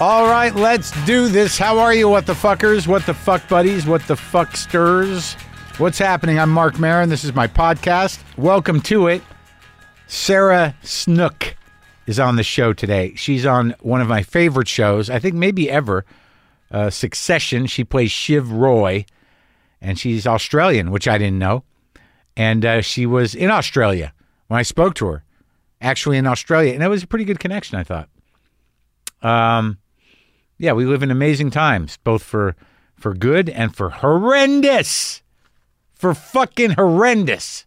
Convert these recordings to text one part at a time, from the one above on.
All right, let's do this. How are you, what the fuckers? What the fuck buddies? What the fucksters? What's happening? I'm Mark Maron. This is my podcast. Welcome to it. Sarah Snook is on the show today. She's on one of my favorite shows, I think maybe ever, Succession. She plays Shiv Roy, and she's Australian, which I didn't know. And she was in Australia when I spoke to her, actually in Australia. And that was a pretty good connection, I thought. Yeah, we live in amazing times, both for good and for horrendous. For fucking horrendous.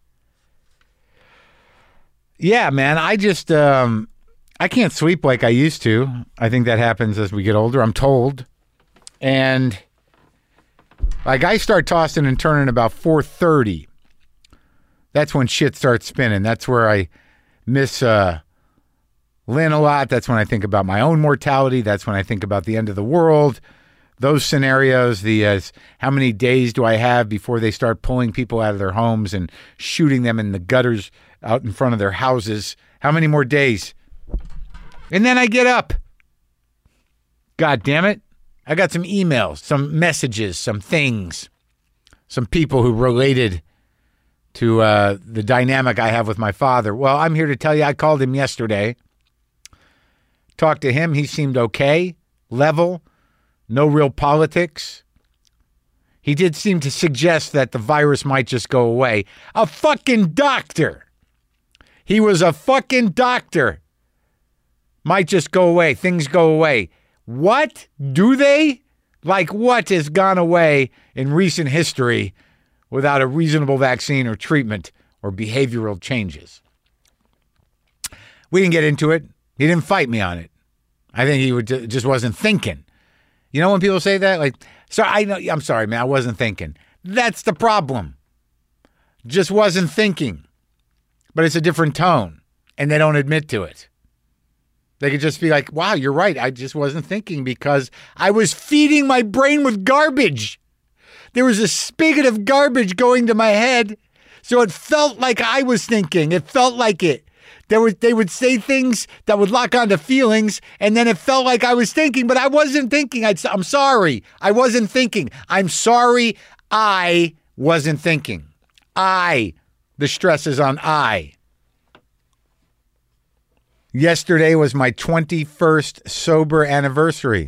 Yeah, man, I just, I can't sleep like I used to. I think that happens as we get older, I'm told. And, like, I start tossing and turning about 4:30. That's when shit starts spinning. That's where I miss, Lynn a lot. That's when I think about my own mortality. That's when I think about the end of the world. Those scenarios, how many days do I have before they start pulling people out of their homes and shooting them in the gutters out in front of their houses? How many more days? And then I get up. God damn it. I got some emails, some messages, some things, some people who related to the dynamic I have with my father. Well, I'm here to tell you I called him yesterday. Talked to him. He seemed okay, level, no real politics. He did seem to suggest that the virus might just go away. A fucking doctor. He was a fucking doctor. Might just go away. Things go away. What? Do they? Like what has gone away in recent history without a reasonable vaccine or treatment or behavioral changes? We didn't get into it. He didn't fight me on it. I think he just wasn't thinking. You know when people say that? Like, I'm sorry, man, I wasn't thinking. That's the problem. Just wasn't thinking. But it's a different tone, and they don't admit to it. They could just be like, wow, you're right. I just wasn't thinking because I was feeding my brain with garbage. There was a spigot of garbage going to my head, so it felt like I was thinking. It felt like it. They would say things that would lock onto feelings, and then it felt like I was thinking, but I wasn't thinking. I'm sorry. I wasn't thinking. I'm sorry I wasn't thinking. The stress is on I. Yesterday was my 21st sober anniversary.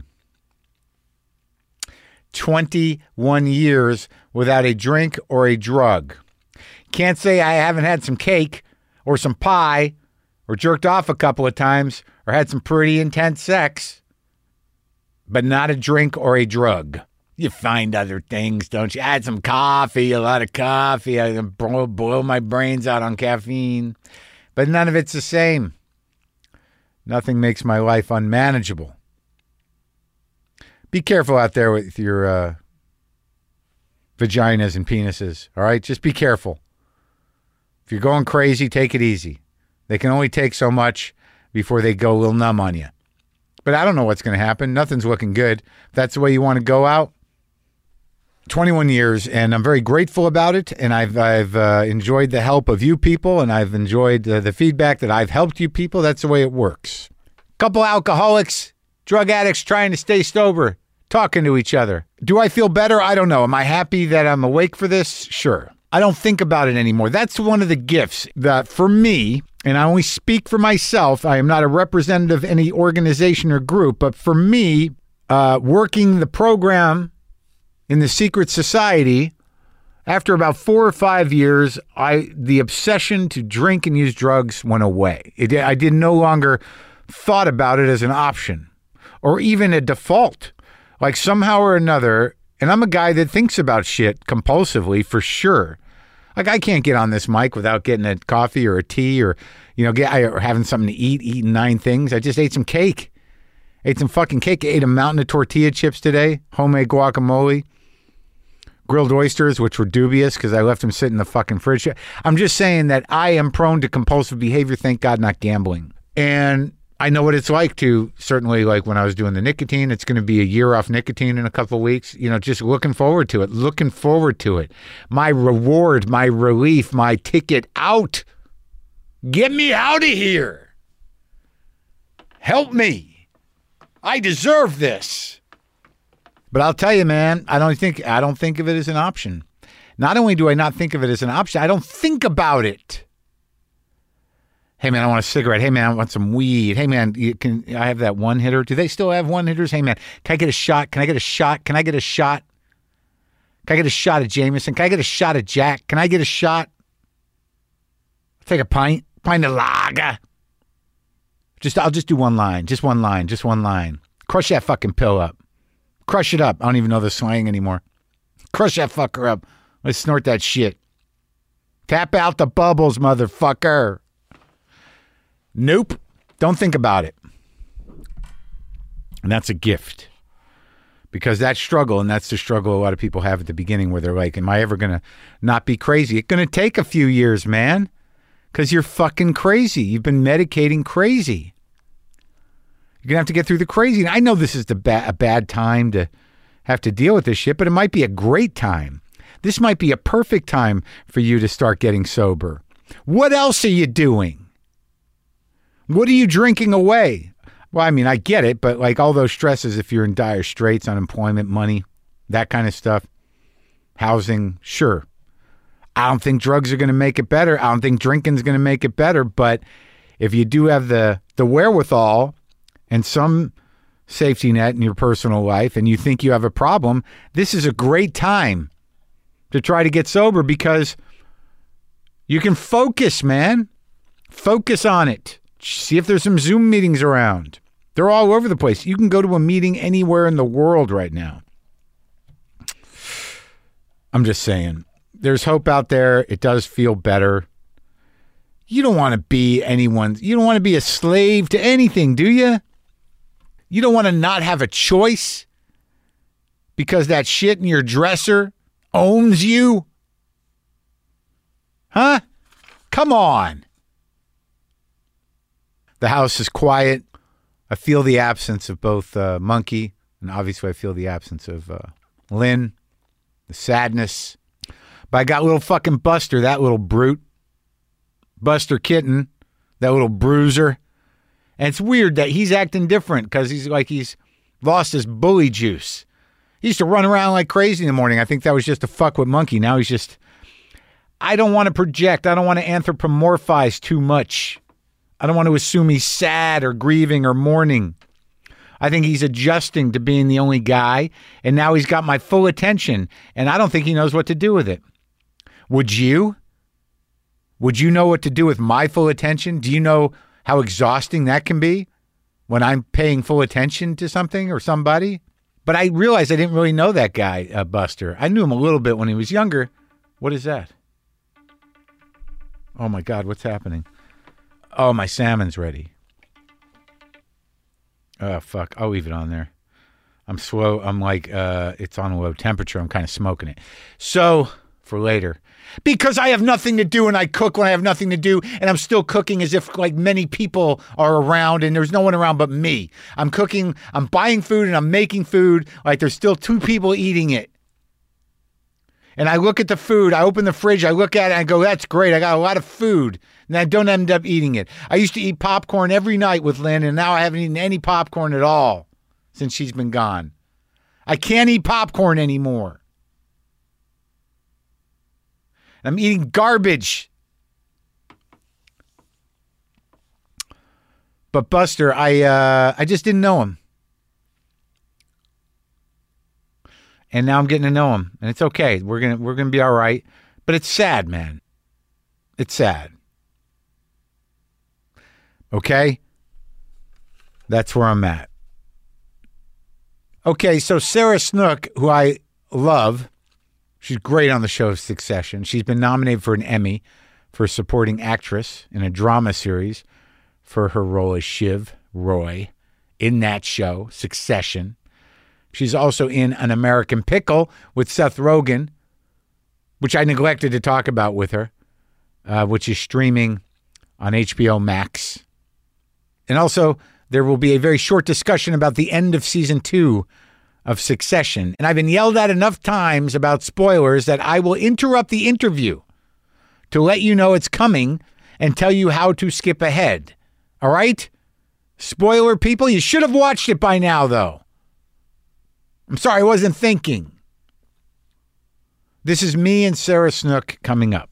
21 years without a drink or a drug. Can't say I haven't had some cake or some pie or jerked off a couple of times or had some pretty intense sex, but not a drink or a drug. You find other things, don't you? I had some coffee, a lot of coffee. I boil my brains out on caffeine, but none of it's the same. Nothing makes my life unmanageable. Be careful out there with your vaginas and penises, all right? Just be careful. If you're going crazy, take it easy. They can only take so much before they go a little numb on you. But I don't know what's going to happen. Nothing's looking good. If that's the way you want to go out. 21 years, and I'm very grateful about it. And I've enjoyed the help of you people, and I've enjoyed the feedback that I've helped you people. That's the way it works. Couple alcoholics, drug addicts trying to stay sober, talking to each other. Do I feel better? I don't know. Am I happy that I'm awake for this? Sure. I don't think about it anymore. That's one of the gifts that for me, and I only speak for myself, I am not a representative of any organization or group, but for me, working the program in the secret society, after about 4 or 5 years, the obsession to drink and use drugs went away. I did no longer thought about it as an option or even a default. Like somehow or another, and I'm a guy that thinks about shit compulsively for sure. Like I can't get on this mic without getting a coffee or a tea or, or having something to eat, eating 9 things. I just ate some cake. Ate some fucking cake. Ate a mountain of tortilla chips today. Homemade guacamole. Grilled oysters, which were dubious because I left them sit in the fucking fridge. I'm just saying that I am prone to compulsive behavior. Thank God not gambling. And I know what it's like to, certainly like when I was doing the nicotine, it's going to be a year off nicotine in a couple of weeks, just looking forward to it. My reward, my relief, my ticket out. Get me out of here. Help me. I deserve this. But I'll tell you, man, I don't think of it as an option. Not only do I not think of it as an option, I don't think about it. Hey, man, I want a cigarette. Hey, man, I want some weed. Hey, man, I have that one hitter? Do they still have one hitters? Hey, man, can I get a shot? Can I get a shot? Can I get a shot? Can I get a shot of Jameson? Can I get a shot of Jack? Can I get a shot? Take a pint of lager. I'll just do one line. Just one line. Crush that fucking pill up. Crush it up. I don't even know the slang anymore. Crush that fucker up. Let's snort that shit. Tap out the bubbles, motherfucker. Nope. Don't think about it. And that's a gift. Because that struggle, and that's the struggle a lot of people have at the beginning where they're like, am I ever going to not be crazy? It's going to take a few years, man. Because you're fucking crazy. You've been medicating crazy. You're going to have to get through the crazy. And I know this is a bad time to have to deal with this shit, but it might be a great time. This might be a perfect time for you to start getting sober. What else are you doing? What are you drinking away? Well, I mean, I get it, but like all those stresses, if you're in dire straits, unemployment, money, that kind of stuff, housing, sure. I don't think drugs are going to make it better. I don't think drinking's going to make it better. But if you do have the wherewithal and some safety net in your personal life and you think you have a problem, this is a great time to try to get sober because you can focus, man. Focus on it. See if there's some Zoom meetings around. They're all over the place. You can go to a meeting anywhere in the world right now. I'm just saying. There's hope out there. It does feel better. You don't want to be you don't want to be a slave to anything, do you? You don't want to not have a choice because that shit in your dresser owns you? Huh? Come on. The house is quiet. I feel the absence of both Monkey, and obviously I feel the absence of Lynn, the sadness. But I got little fucking Buster, that little brute. Buster Kitten, that little bruiser. And it's weird that he's acting different because he's lost his bully juice. He used to run around like crazy in the morning. I think that was just to fuck with Monkey. Now he's just, I don't want to project. I don't want to anthropomorphize too much. I don't want to assume he's sad or grieving or mourning. I think he's adjusting to being the only guy, and now he's got my full attention, and I don't think he knows what to do with it. Would you? Would you know what to do with my full attention? Do you know how exhausting that can be when I'm paying full attention to something or somebody? But I realized I didn't really know that guy, Buster. I knew him a little bit when he was younger. What is that? Oh, my God, what's happening? Oh, my salmon's ready. Oh, fuck. I'll leave it on there. I'm slow. I'm like, it's on a low temperature. I'm kind of smoking it. So, for later. Because I have nothing to do and I cook when I have nothing to do and I'm still cooking as if like many people are around and there's no one around but me. I'm cooking, I'm buying food and I'm making food like there's still two people eating it. And I look at the food, I open the fridge, I look at it and I go, that's great, I got a lot of food. And I don't end up eating it. I used to eat popcorn every night with Lynn and now I haven't eaten any popcorn at all since she's been gone. I can't eat popcorn anymore. I'm eating garbage. But Buster, I just didn't know him. And now I'm getting to know him. And it's okay. We're gonna be all right. But it's sad, man. It's sad. Okay? That's where I'm at. Okay, so Sarah Snook, who I love, she's great on the show Succession. She's been nominated for an Emmy for supporting actress in a drama series for her role as Shiv Roy in that show, Succession. She's also in An American Pickle with Seth Rogen, which I neglected to talk about with her, which is streaming on HBO Max. And also, there will be a very short discussion about the end of season 2 of Succession. And I've been yelled at enough times about spoilers that I will interrupt the interview to let you know it's coming and tell you how to skip ahead. All right? Spoiler, people, you should have watched it by now, though. I'm sorry, I wasn't thinking. This is me and Sarah Snook coming up.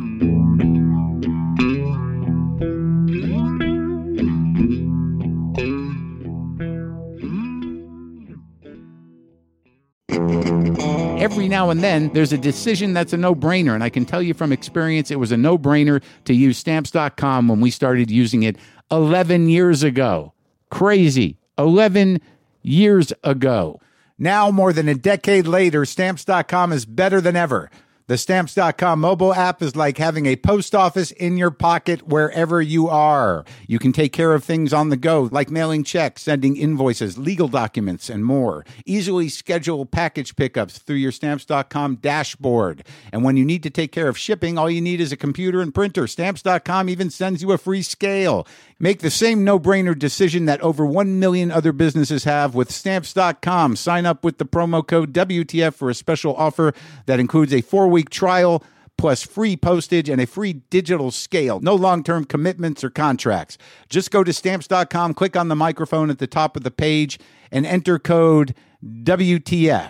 Every now and then, there's a decision that's a no-brainer, and I can tell you from experience, it was a no-brainer to use Stamps.com when we started using it 11 years ago. Crazy. 11 years ago. Now, more than a decade later, Stamps.com is better than ever. The Stamps.com mobile app is like having a post office in your pocket wherever you are. You can take care of things on the go, like mailing checks, sending invoices, legal documents, and more. Easily schedule package pickups through your Stamps.com dashboard. And when you need to take care of shipping, all you need is a computer and printer. Stamps.com even sends you a free scale. Make the same no-brainer decision that over 1 million other businesses have with Stamps.com. Sign up with the promo code WTF for a special offer that includes a 4-week trial plus free postage and a free digital scale. No long-term commitments or contracts. Just go to Stamps.com, click on the microphone at the top of the page, and enter code WTF.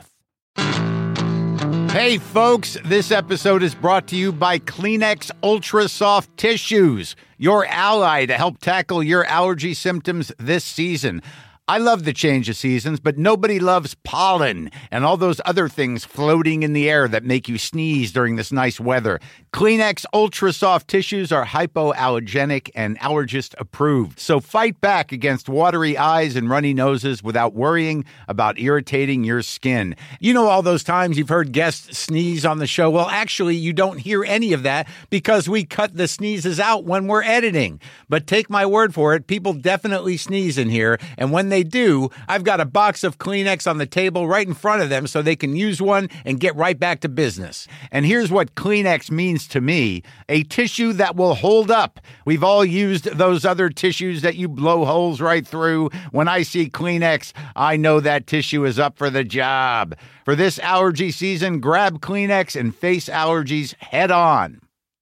Hey, folks, this episode is brought to you by Kleenex Ultra Soft Tissues, your ally to help tackle your allergy symptoms this season. I love the change of seasons, but nobody loves pollen and all those other things floating in the air that make you sneeze during this nice weather. Kleenex Ultra Soft Tissues are hypoallergenic and allergist approved. So fight back against watery eyes and runny noses without worrying about irritating your skin. You know all those times you've heard guests sneeze on the show? Well, actually, you don't hear any of that because we cut the sneezes out when we're editing. But take my word for it, people definitely sneeze in here, and when they do, I've got a box of Kleenex on the table right in front of them so they can use one and get right back to business. And here's what Kleenex means to me: a tissue that will hold up. We've all used those other tissues that you blow holes right through. When I see Kleenex, I know that tissue is up for the job. For this allergy season, grab Kleenex and face allergies head on.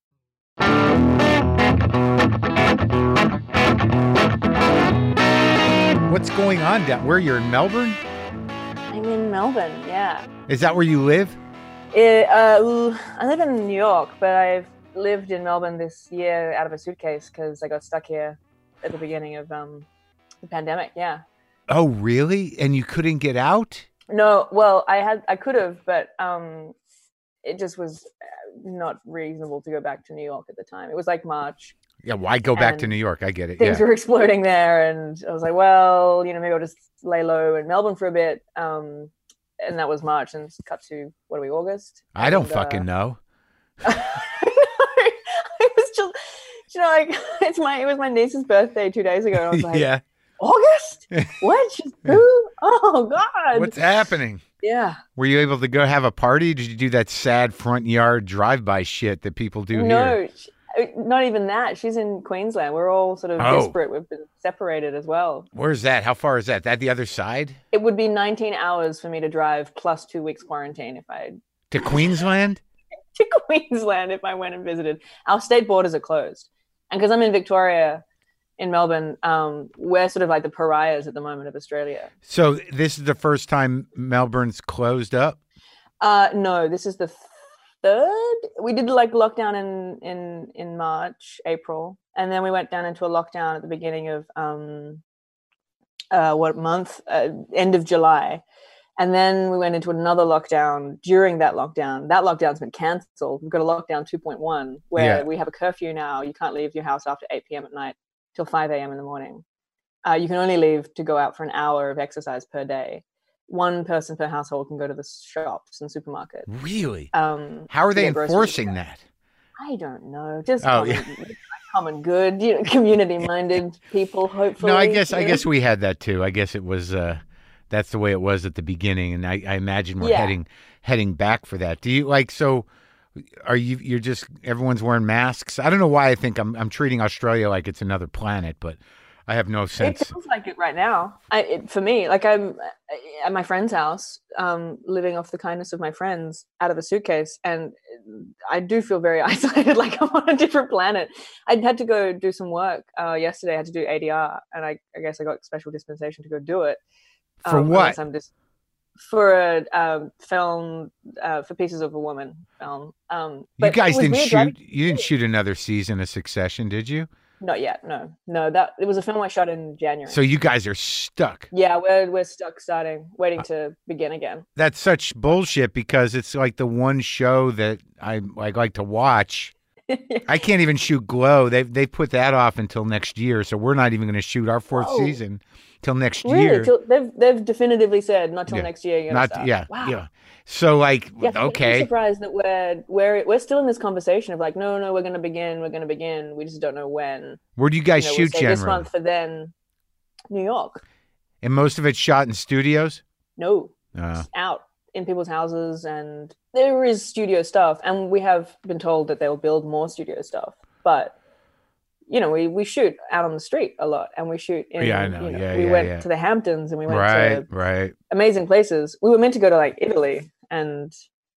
What's going on down where you're in Melbourne? I'm in Melbourne, yeah. Is that where you live? I live in New York, but I've lived in Melbourne this year out of a suitcase because I got stuck here at the beginning of the pandemic, yeah. Oh, really? And you couldn't get out? No, well, I could have, but it just was not reasonable to go back to New York at the time. It was like March. Yeah, why go back to New York? I get it. Things were exploding there, and I was like, well, maybe I'll just lay low in Melbourne for a bit. And that was March, and cut to, what are we, August? I don't fucking know. I was just, it was my niece's birthday 2 days ago, and I was like, yeah. August? What? She's who? Oh, God. What's happening? Yeah. Were you able to go have a party? Did you do that sad front yard drive-by shit that people do here? No, not even that. She's in Queensland. We're all sort of disparate. We've been separated as well. Where's that? How far is that? That the other side? It would be 19 hours for me to drive plus 2 weeks quarantine if I... To Queensland? To Queensland if I went and visited. Our state borders are closed. And because I'm in Victoria, in Melbourne, we're sort of like the pariahs at the moment of Australia. So this is the first time Melbourne's closed up? No, this is the third. We did like lockdown in March, April, and then we went down into a lockdown at the beginning of end of July, and then we went into another lockdown during that lockdown. That lockdown's been cancelled. We've got a lockdown 2.1 where we have a curfew now. You can't leave your house after 8 p.m. at night till 5 a.m. in the morning. You can only leave to go out for an hour of exercise per day. One person per household can go to the shops and supermarkets. Really? How are they enforcing that? I don't know. Just common good, community-minded people, hopefully. No, I guess we had that too. I guess it was that's the way it was at the beginning, and I imagine we're heading back for that. Do you you're just everyone's wearing masks? I don't know why I think I'm treating Australia like it's another planet, but I have no It sense. feels like it right now. For me, like I'm at my friend's house, living off the kindness of my friends out of a suitcase, and I do feel very isolated, like I'm on a different planet. I had to go do some work yesterday. I had to do ADR, and I guess I got special dispensation to go do it. For what? Unless I'm just for a film for Pieces of a Woman film. You But guys it was didn't weird shoot. driving- You didn't shoot another season of Succession, did you? Not yet. No. That it was a film I shot in January. So you guys are stuck. Yeah, we're stuck waiting to begin again. That's such bullshit because it's like the one show that I like to watch. I can't even shoot Glow. They put that off until next year, so we're not even going to shoot our fourth Whoa. season till next Really? year. They've definitively said not till Yeah. next year. You're gonna Not start. yeah, Wow. yeah. So like Yeah, I'm okay, surprised that we're still in this conversation of like, no, we're gonna begin. We just don't know when. where do you guys We'll shoot say generally? this month for then New York. And most of it's shot in studios. No, it's out in people's houses, and there is studio stuff, and we have been told that they'll build more studio stuff, but we shoot out on the street a lot, and we shoot in Yeah, I know. we went to the Hamptons, and we went to Right. amazing places. We were meant to go to like Italy and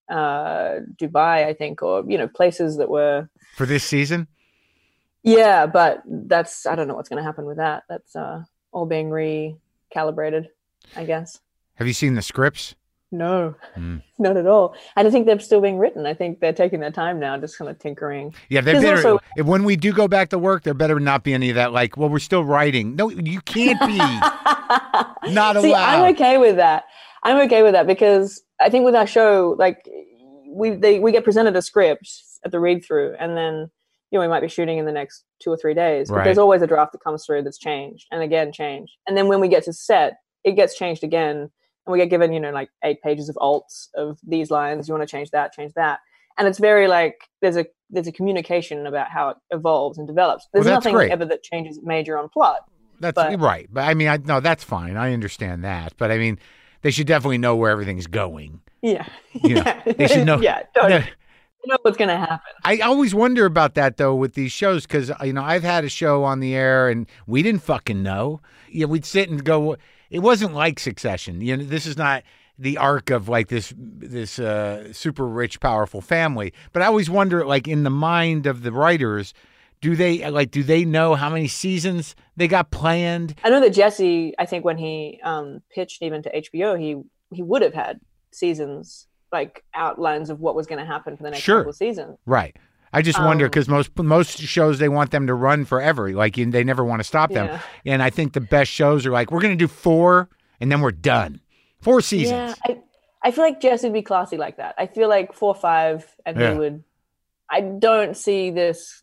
Dubai, I think, or places that were For this season? yeah, but I don't know what's going to happen with that. That's all being recalibrated, I guess. Have you seen the scripts? No, not at all. I don't think they're still being written. I think they're taking their time now, just kind of tinkering. Yeah, they 'Cause better. also- When we do go back to work, there better not be any of that. Like, well, we're still writing. No, you can't be. Not See, allowed. I'm okay with that. Because I think with our show, like we get presented a script at the read through, and then we might be shooting in the next 2 or 3 days. But Right. there's always a draft that comes through that's changed, and again changed, and then when we get to set, it gets changed again. And we get given, like 8 pages of alts of these lines. You want to change that, and it's very like there's a communication about how it evolves and develops. There's Well, that's nothing great. ever that changes major on plot. That's but- right. But I mean, no, that's fine. I understand that. But I mean, they should definitely know where everything's going. Yeah, You know, they should know. yeah, totally. You know what's going to happen. I always wonder about that though with these shows because I've had a show on the air and we didn't fucking know. We'd sit and go. It wasn't like Succession. This is not the arc of like this super rich, powerful family. But I always wonder, like in the mind of the writers, do they know how many seasons they got planned? I know that Jesse, I think when he pitched even to HBO, he would have had seasons, like outlines of what was going to happen for the next couple of seasons. Right. I just wonder because most shows they want them to run forever. Like they never want to stop them. Yeah. And I think the best shows are like we're going to do 4 and then we're done. 4 seasons. Yeah, I feel like Jesse would be classy like that. I feel like 4 or 5, and Yeah. he would. I don't see this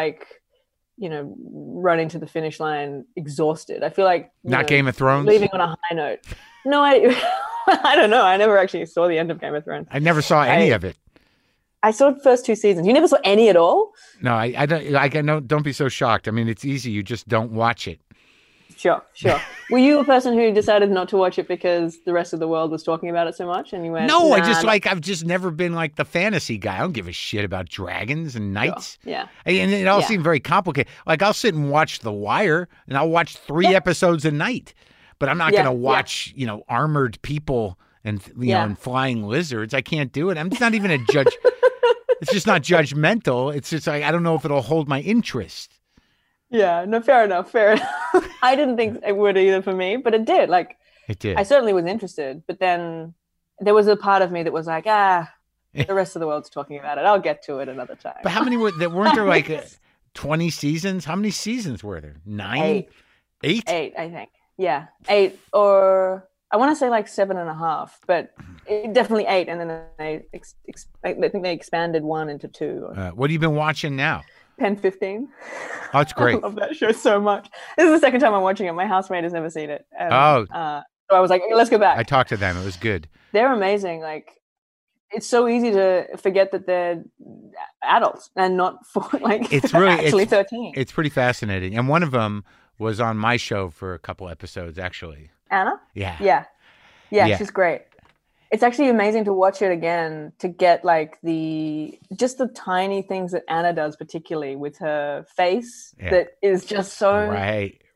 running to the finish line exhausted. I feel like Not Game of Thrones. leaving on a high note. No, I don't know. I never actually saw the end of Game of Thrones. I never saw any of it. I saw the first 2 seasons. You never saw any at all? No, I don't. I know. Don't be so shocked. I mean, it's easy. You just don't watch it. Sure. Were you a person who decided not to watch it because the rest of the world was talking about it so much, and you went? No, nah, I've just never been like the fantasy guy. I don't give a shit about dragons and knights. Sure. Yeah. And it all Yeah. seemed very complicated. Like I'll sit and watch The Wire, and I'll watch 3 episodes a night, but I'm not going to watch armored people and and flying lizards. I can't do it. I'm just not even a judge. It's just not judgmental. It's just like I don't know if it'll hold my interest. Yeah, no, fair enough. I didn't think it would either for me, but it did. Like, It did. I certainly was interested, but then there was a part of me that was like, the rest of the world's talking about it. I'll get to it another time. But how many weren't there like 20 seasons? How many seasons were there? 9? 8? 8, I think. Yeah, 8, or I want to say like 7.5, but definitely 8. And then I think they expanded 1 into 2. What have you been watching now? Pen 15. Oh, it's great. I love that show so much. This is the second time I'm watching it. My housemate has never seen it. And, so I was like, let's go back. I talked to them. It was good. They're amazing. Like, it's so easy to forget that they're adults and not It's really actually 13. It's pretty fascinating. And one of them was on my show for a couple episodes, actually. Anna? Yeah. Yeah, she's great. It's actually amazing to watch it again to get like just the tiny things that Anna does, particularly with her face, that is just so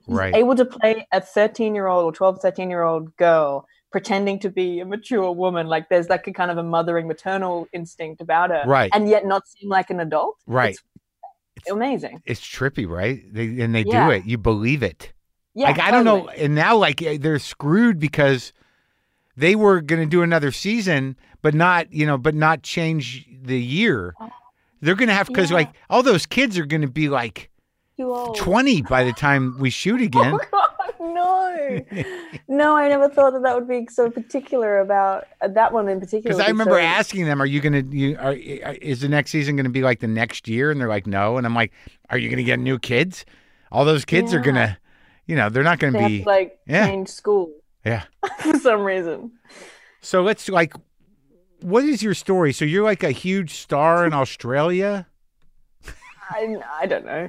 He's Right. able to play a 13-year-old or 12, 13-year-old girl pretending to be a mature woman. Like there's like a kind of a mothering maternal instinct about her. Right. And yet not seem like an adult. Right. It's amazing. It's trippy, right? They do Yeah. it. You believe it. Yeah. Like, I don't know. And now, like, they're screwed because they were going to do another season, but not change the year. They're going to have, because like all those kids are going to be like Too old. 20 by the time we shoot again. Oh, God, no, I never thought that would be so particular about that one in particular. Because I remember asking them, "Are you going to? Is the next season going to be like the next year?" And they're like, "No." And I'm like, "Are you going to get new kids? All those kids are going to, they're not going to be have to, like change school." Yeah, for some reason. So let's like, what is your story? So you're like a huge star in Australia. I don't know.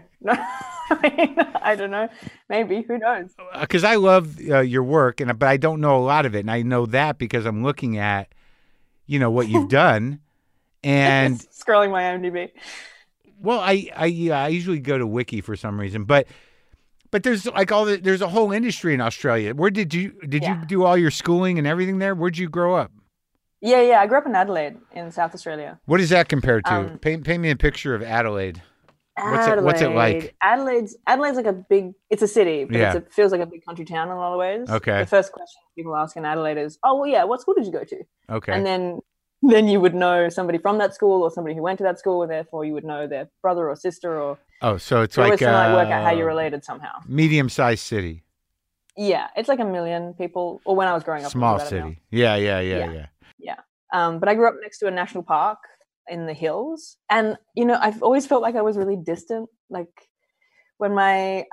I don't know. Maybe, who knows? Because I love your work, but I don't know a lot of it, and I know that because I'm looking at, what you've done, and scrolling my IMDb. Well, I usually go to Wiki for some reason, but there's like there's a whole industry in Australia. Where did you do all your schooling and everything there? Where'd you grow up? Yeah. I grew up in Adelaide in South Australia. What does that compare to? Paint me a picture of Adelaide. Adelaide. What's it like? Adelaide's like it's a city, but it feels like a big country town in a lot of ways. Okay. The first question people ask in Adelaide is, "Oh, well, yeah, what school did you go to?" Okay. And then you would know somebody from that school or somebody who went to that school, and therefore you would know their brother or sister or. Oh, so it's like work out how you're related somehow. Medium-sized city. Yeah, it's like 1 million people. Or when I was growing up, small city. Yeah. But I grew up next to a national park in the hills, and I've always felt like I was really distant. Like when my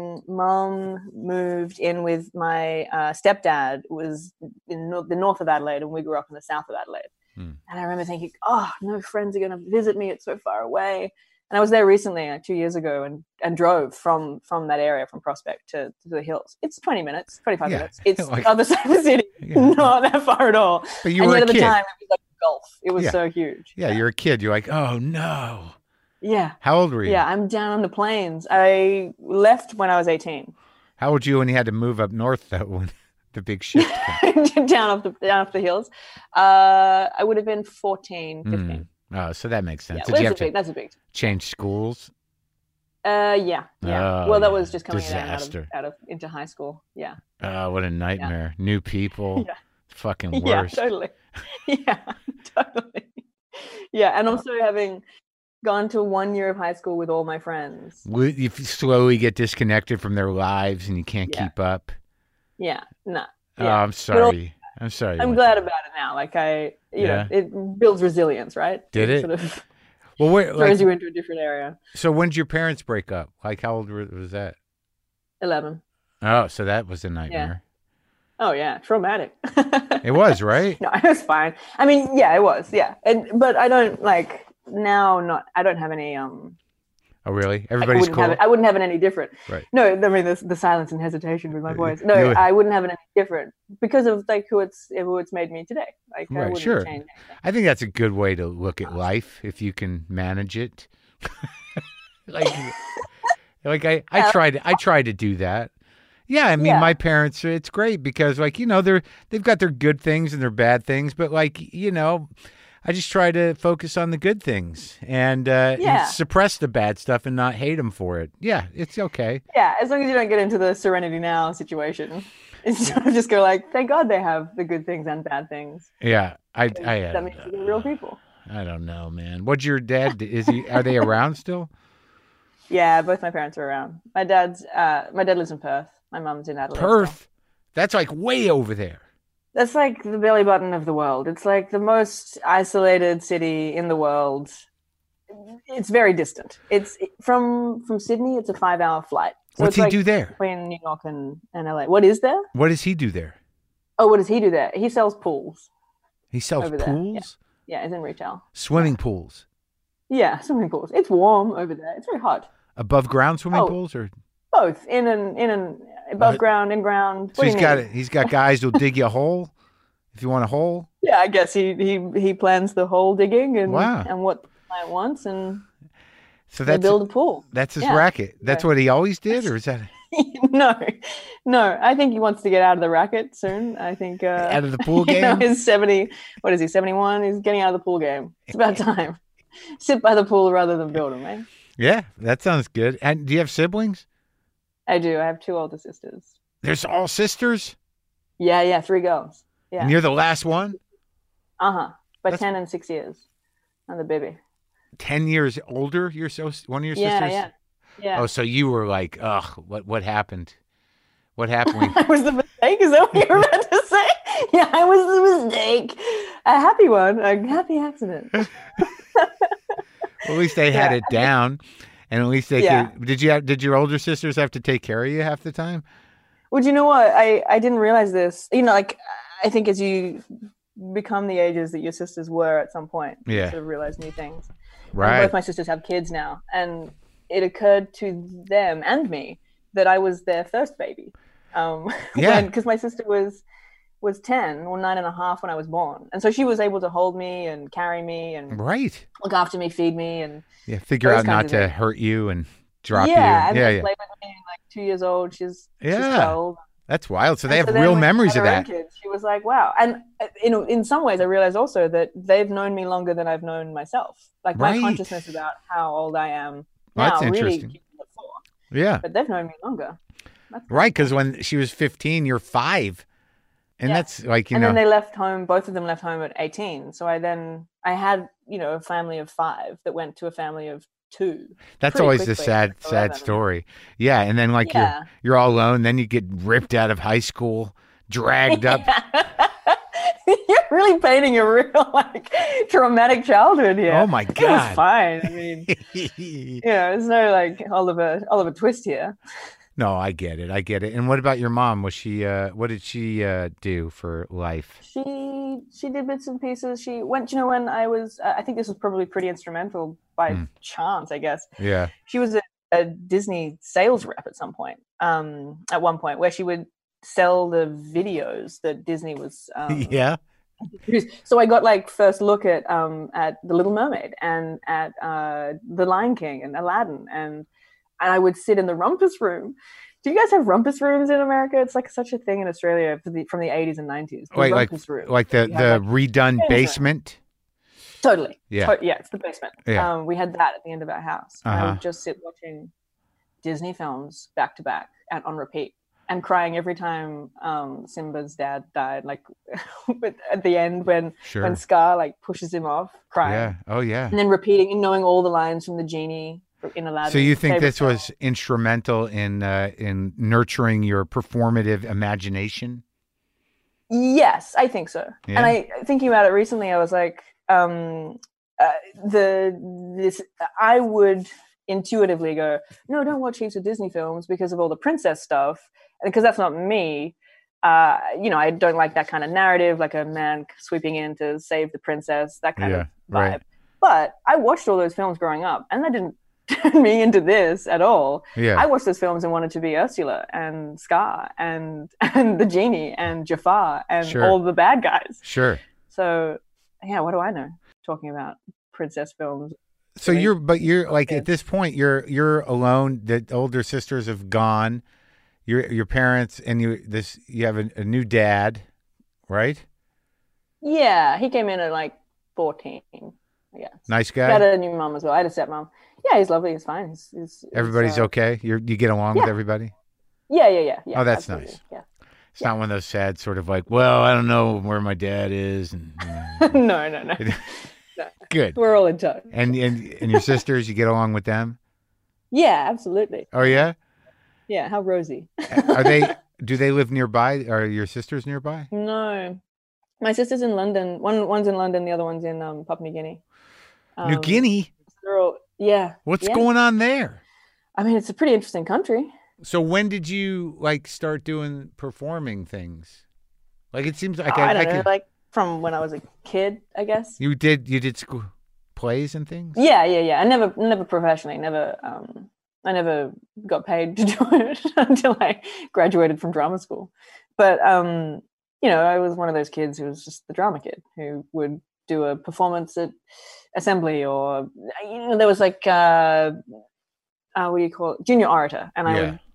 mom moved in with my stepdad, it was in the north of Adelaide, and we grew up in the south of Adelaide. And I remember thinking, oh, no friends are going to visit me. It's so far away. And I was there recently, like 2 years ago, and drove from that area, from Prospect to the hills. It's 20 minutes, 25 minutes. It's like, the other side of the city, not that far at all. But you were a kid. At the time, it was like golf. It was so huge. Yeah, you're a kid. You're like, oh, no. Yeah. How old were you? Yeah, I'm down on the plains. I left when I was 18. How old were you when you had to move up north, though, when the big shift came? down off the hills. I would have been 14, 15. Oh, so that makes sense. Yeah, that's a big change schools? Yeah. Oh, well, that was just coming out of into high school. Yeah. Oh, what a nightmare. Yeah. New people. Yeah. Fucking worst. Yeah, totally. Yeah, totally. Yeah, and also having gone to 1 year of high school with all my friends. You slowly get disconnected from their lives and you can't keep up. Yeah, no. Oh, I'm sorry. I'm sorry. I'm glad about it now. Like it builds resilience, right? Did it? Sort of throws you into a different area. So when did your parents break up? Like how old was that? 11. Oh, so that was a nightmare. Oh yeah, traumatic. It was, right? No, it was fine. I mean, yeah, it was, yeah. But I don't I don't have any Oh really? Everybody's cool. I wouldn't have it any different. Right. No, I mean the silence and hesitation with my voice. No, I wouldn't have it any different because of who it's made me today. Like I wouldn't change anything. I think that's a good way to look at life if you can manage it. I try to do that. Yeah, I mean my parents, it's great because they've got their good things and their bad things, but I just try to focus on the good things and suppress the bad stuff and not hate them for it. Yeah, it's okay. Yeah, as long as you don't get into the Serenity Now situation. It's just go like, thank God they have the good things and bad things. Yeah, that means they're real people. I don't know, man. What's your dad? Are they around still? Yeah, both my parents are around. My dad lives in Perth. My mum's in Adelaide. Perth? That's like way over there. That's like the belly button of the world. It's like the most isolated city in the world. It's very distant. It's from Sydney. It's a 5-hour flight. So What's he do there? Between New York and LA. What is there? What does he do there? Oh, what does he do there? He sells pools. He sells pools? Yeah, he's in retail. Swimming pools? Yeah, swimming pools. It's warm over there. It's very hot. Above ground swimming pools or? Both. In and above ground, in ground. So he's got guys who'll dig you a hole if you want a hole? Yeah, I guess he plans the hole digging and what the client wants and so they build a pool. That's his racket. That's what he always did, or is that? No, no. I think he wants to get out of the racket soon. I think Out of the pool you know, game? he's 70. What is he? 71. He's getting out of the pool game. It's about time. Sit by the pool rather than build them, eh? Yeah, that sounds good. And do you have siblings? I do. I have two older sisters. There's all sisters? Yeah, yeah, three girls. And Yeah. you're the last one? Uh-huh. By That's 10 and 6 years. I'm the baby. 10 years older? You're so one of your Yeah, sisters? yeah. Yeah. Oh, so you were like, ugh, what happened? What happened? I was the mistake. Is that what you were about to say? Yeah, I was the mistake. A happy one. A happy accident. Well, at least they had Yeah. it down, and at least they Yeah. could. Did your older sisters have to take care of you half the time? Well, do you know what? I didn't realize this. You know, like, I think as you become the ages that your sisters were at some point, you Yeah. sort of realize new things. And Right. both my sisters have kids now, and it occurred to them and me that I was their first baby. Yeah. Because my sister was 10 or 9.5 when I was born, and so she was able to hold me and carry me and Right. look after me, feed me, and Yeah. Figure those out not kinds of to things. hurt you and drop Yeah, you. and Yeah. they Yeah. played with me like 2 years old. She's Yeah. 12. That's wild. So they And have then real when she memories had of her own that. kids, she was like, "Wow!" And in some ways, I realized also that they've known me longer than I've known myself. Like my Right. consciousness about how old I am Well, now that's really interesting. came to the fore. Yeah. But they've known me longer. That's Right. Because when she was 15, you're 5. And Yeah. that's like, and then they left home. Both of them left home at 18. So I had a family of 5 that went to a family of 2. that's pretty always the quickly, sad 11. story. Yeah. And then like Yeah. you're all alone. Then you get ripped out of high school, dragged up. You're really painting a real like traumatic childhood here. Oh my It was God. fine. I mean, there's no like Oliver Twist here. No, I get it. I get it. And what about your mom? Was she what did she do for life? She did bits and pieces. She went, when I was, I think this was probably pretty instrumental by chance, I guess. Yeah. She was a Disney sales rep at one point, where she would sell the videos that Disney was Yeah. so I got like first look at The Little Mermaid and at The Lion King and Aladdin, and I would sit in the rumpus room. Do you guys have rumpus rooms in America? It's like such a thing in Australia from the 80s and 90s. The Wait, rumpus room. like the You have, redone room. basement. Totally. Yeah. Yeah, it's the basement. Yeah. We had that at the end of our house. And I Uh-huh. would just sit watching Disney films back to back and on repeat, and crying every time Simba's dad died. Like at the end when Sure. Scar like pushes him off, crying. Yeah. Oh yeah. And then repeating and knowing all the lines from the genie in Aladdin. So you think Favorite this was instrumental in nurturing your performative imagination? Yes, I think so. Yeah. And thinking about it recently, I was like, I would intuitively go, no, don't watch heaps of Disney films because of all the princess stuff, and because that's not me. I don't like that kind of narrative, like a man sweeping in to save the princess, that kind of vibe. right. But I watched all those films growing up, and that didn't turn me into this at all. Yeah. I watched those films and wanted to be Ursula and Scar and the genie and Jafar and Sure. all the bad guys. Sure. So yeah, what do I know? Talking about princess films. So Really? you're like Okay. at this point you're alone. The older sisters have gone. Your parents and you have a new dad, right? Yeah, he came in at like 14. I guess. Nice I had guy. a new mom as well. I had a stepmom. Yeah, he's lovely. He's fine. Everybody's okay. You get along with yeah. everybody. Yeah. Oh, that's absolutely. nice. Yeah. It's not one of those sad sort of like, well, I don't know where my dad is, and No. good. We're all in touch. And your sisters, you get along with them? Yeah, absolutely. Oh yeah. Yeah, how rosy. Do they live nearby? Are your sisters nearby? No, my sister's in London. One's in London, the other one's in Papua New Guinea. New Guinea? They're all, yeah. What's yeah. going on there? I mean, it's a pretty interesting country. So when did you like start doing performing things? Like it seems like I don't know, like from when I was a kid, I guess. you did school plays and things? Yeah. I never professionally, I never got paid to do it until I graduated from drama school. But I was one of those kids who was just the drama kid who would do a performance at assembly, or there was like what do you call it, junior orator, and I would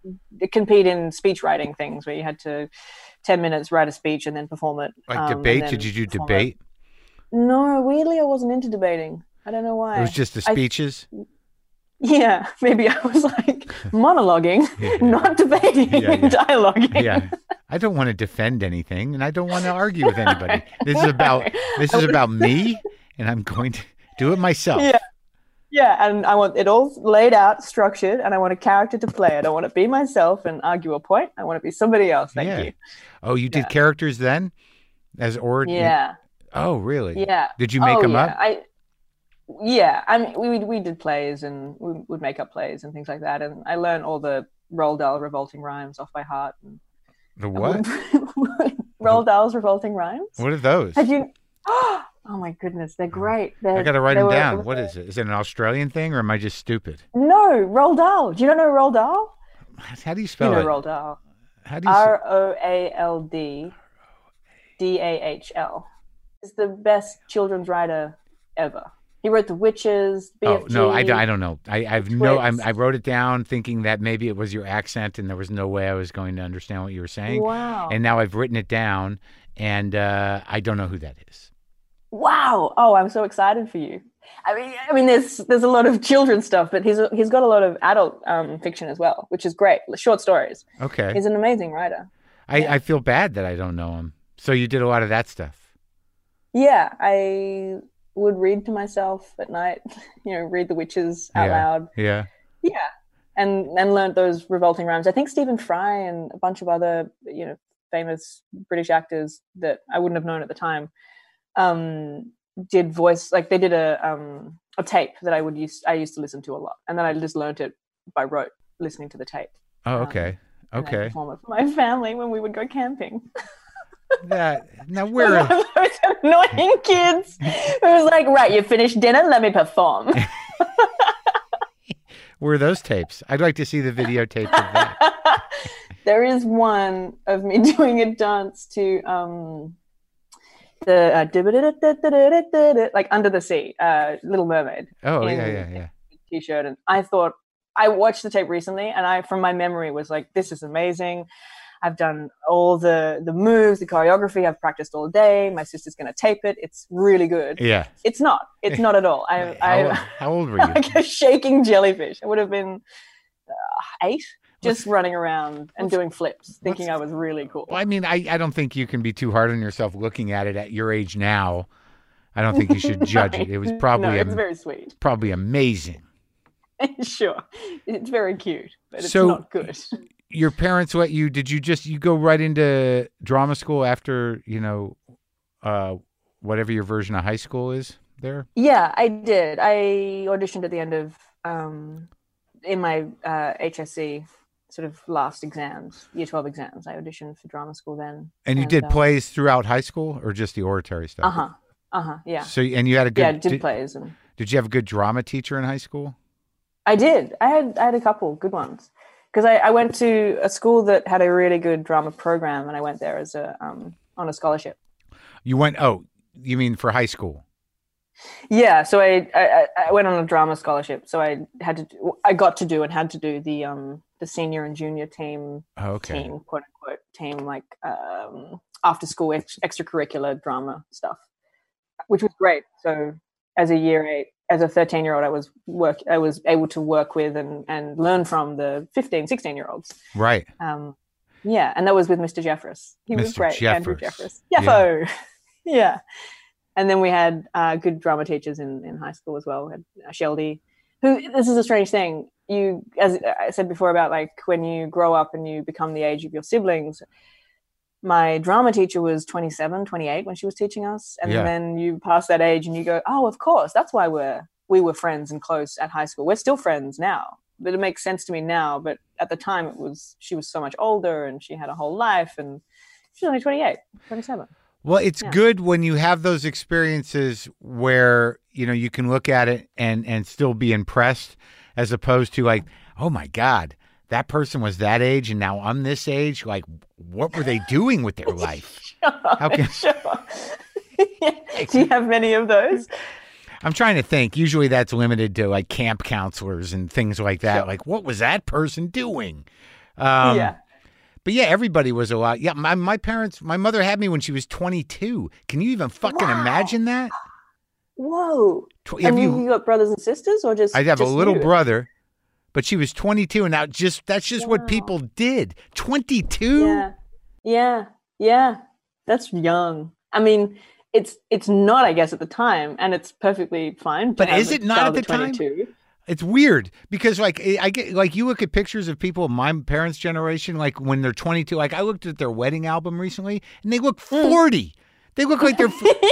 compete in speech writing things where you had to 10 minutes write a speech and then perform it. Like debate? Did you do debate? No, weirdly, I wasn't into debating. I don't know why. It was just the speeches? Yeah, maybe I was like monologuing, not debating, dialoguing. Yeah. I don't want to defend anything, and I don't want to argue with anybody. This is about me, and I'm going to do it myself. Yeah. Yeah, and I want it all laid out, structured, and I want a character to play. I don't want to be myself and argue a point. I want to be somebody else. Thank you. Oh, you did characters then? Yeah. Oh, really? Yeah. Did you make them up? I mean, we did plays, and we would make up plays and things like that. And I learned all the Roald Dahl revolting rhymes off by heart. And the what? Roald Dahl's revolting rhymes. What are those? Have you? Oh my goodness, they're great. I got to write them down. What is it? Is it an Australian thing, or am I just stupid? No, Roald Dahl. Do you not know Roald Dahl? How do you spell it? Roald Dahl. How do you ROALDDAHL. He's the best children's writer ever. He wrote The Witches, BFG. Oh no, I don't know. I wrote it down thinking that maybe it was your accent, and there was no way I was going to understand what you were saying. Wow. And now I've written it down, and I don't know who that is. Wow! Oh, I'm so excited for you. I mean, there's a lot of children's stuff, but he's got a lot of adult fiction as well, which is great. Short stories. Okay. He's an amazing writer. I feel bad that I don't know him. So you did a lot of that stuff. Yeah, I would read to myself at night. Read The Witches out loud. Yeah. Yeah. And learned those revolting rhymes. I think Stephen Fry and a bunch of other famous British actors that I wouldn't have known at the time did voice, like they did a tape that I used to listen to a lot, and then I just learned it by rote listening to the tape. Oh, okay. Okay. And perform it for my family when we would go camping. Now we're those annoying kids who was like, right, you finished dinner, let me perform. Where are those tapes? I'd like to see the videotape of that. There is one of me doing a dance to the like Under the Sea, Little Mermaid. Oh, yeah. T-shirt, and I watched the tape recently, and from my memory was like, this is amazing. I've done all the moves, the choreography. I've practiced all day. My sister's going to tape it. It's really good. Yeah. It's not at all. How old were you? Like a shaking jellyfish. I would have been 8, just running around and doing flips, thinking I was really cool. Well, I mean, I don't think you can be too hard on yourself looking at it at your age now. I don't think you should judge it. It was probably it's very sweet. It's probably amazing. Sure. It's very cute, but it's not good. Your parents let you, did you go right into drama school after, whatever your version of high school is there? Yeah, I did. I auditioned at the end of, in my HSC sort of last exams, year 12 exams. I auditioned for drama school then. And you did plays throughout high school or just the oratory stuff? Yeah. So, and you had a good... Yeah, did plays. Did you have a good drama teacher in high school? I did. I had a couple good ones. Because I went to a school that had a really good drama program, and I went there as on a scholarship. You went? Oh, you mean for high school? Yeah. So I went on a drama scholarship. So I got to do the senior and junior team, team, quote unquote team, like after school extracurricular drama stuff, which was great. So as a year 8. As a 13-year-old, I was able to work with and learn from the 15, 16-year-olds. Right. Yeah, and that was with Mr. Jeffress. He was great, Jeffers. Andrew Jeffress. Jeffo! Yeah. And then we had good drama teachers in high school as well. We had Sheldy, this is a strange thing. As I said before about like when you grow up and you become the age of your siblings, my drama teacher was 27, 28 when she was teaching us. And then you pass that age and you go, oh, of course, that's why we were friends and close at high school. We're still friends now. But it makes sense to me now. But at the time, she was so much older and she had a whole life. And she's only 28, 27. Well, it's good when you have those experiences where, you can look at it and still be impressed, as opposed to like, oh, my God. That person was that age, and now I'm this age. Like, what were they doing with their life? Sure. Do you have many of those? I'm trying to think. Usually that's limited to like camp counselors and things like that. Sure. Like, what was that person doing? Yeah. But yeah, everybody was a lot. Yeah, my parents, my mother had me when she was 22. Can you even fucking imagine that? Whoa. Have And you got brothers and sisters, or just I have a just little you? brother, but she was 22, and that's just what Wow. people did. 22? Yeah. Yeah. Yeah. That's young. I mean, it's not, I guess, at the time, and it's perfectly fine to But have is a it not child at the time? 22. It's weird because like I get like you look at pictures of people of my parents' generation, like when they're 22. Like I looked at their wedding album recently, and they look 40. They look like they're.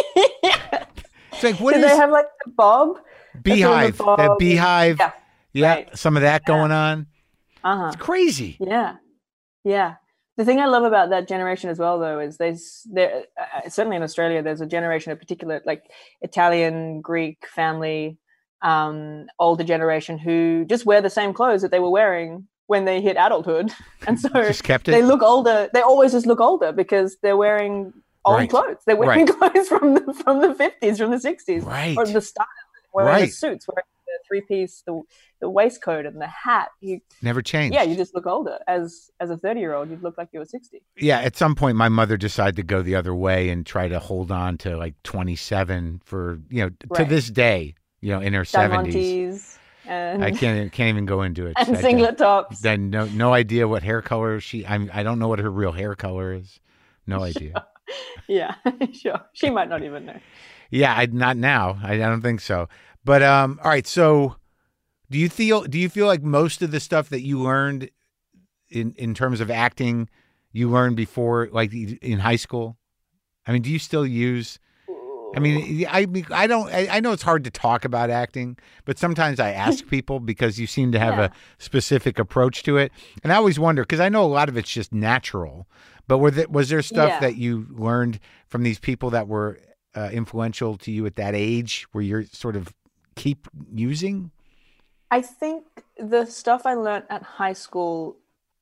It's like what Did is they have like the bob? beehive? The bob That beehive. Yeah. Yeah, Right. some of that going on. Uh-huh. It's crazy. Yeah. Yeah. The thing I love about that generation as well, though, is there certainly in Australia, there's a generation of particular, like Italian, Greek family, older generation who just wear the same clothes that they were wearing when they hit adulthood, and so Just kept it. they look older. They always just look older because they're wearing old Right. clothes. They're wearing clothes from the 50s, from the 60s, Right. or the style. Wearing the Right. suits, wearing the three-piece, the waistcoat and the hat. Never changed. Yeah, you just look older. As a 30-year-old, you'd look like you were 60. Yeah, at some point, my mother decided to go the other way and try to hold on to like 27 for to Right. this day. In her 70s. Diamantes and I can't even go into it. and singlet tops. Then no idea what hair color I don't know what her real hair color is. No idea. Yeah, sure. She might not even know. Yeah, not now. I don't think so. But all right. So, do you feel like most of the stuff that you learned in terms of acting, you learned before, like in high school? I mean, do you still use? I mean, I don't. I know it's hard to talk about acting, but sometimes I ask people because you seem to have a specific approach to it, and I always wonder because I know a lot of it's just natural. But was there stuff that you learned from these people that were influential to you at that age, where you're sort of keep using? I think the stuff I learned at high school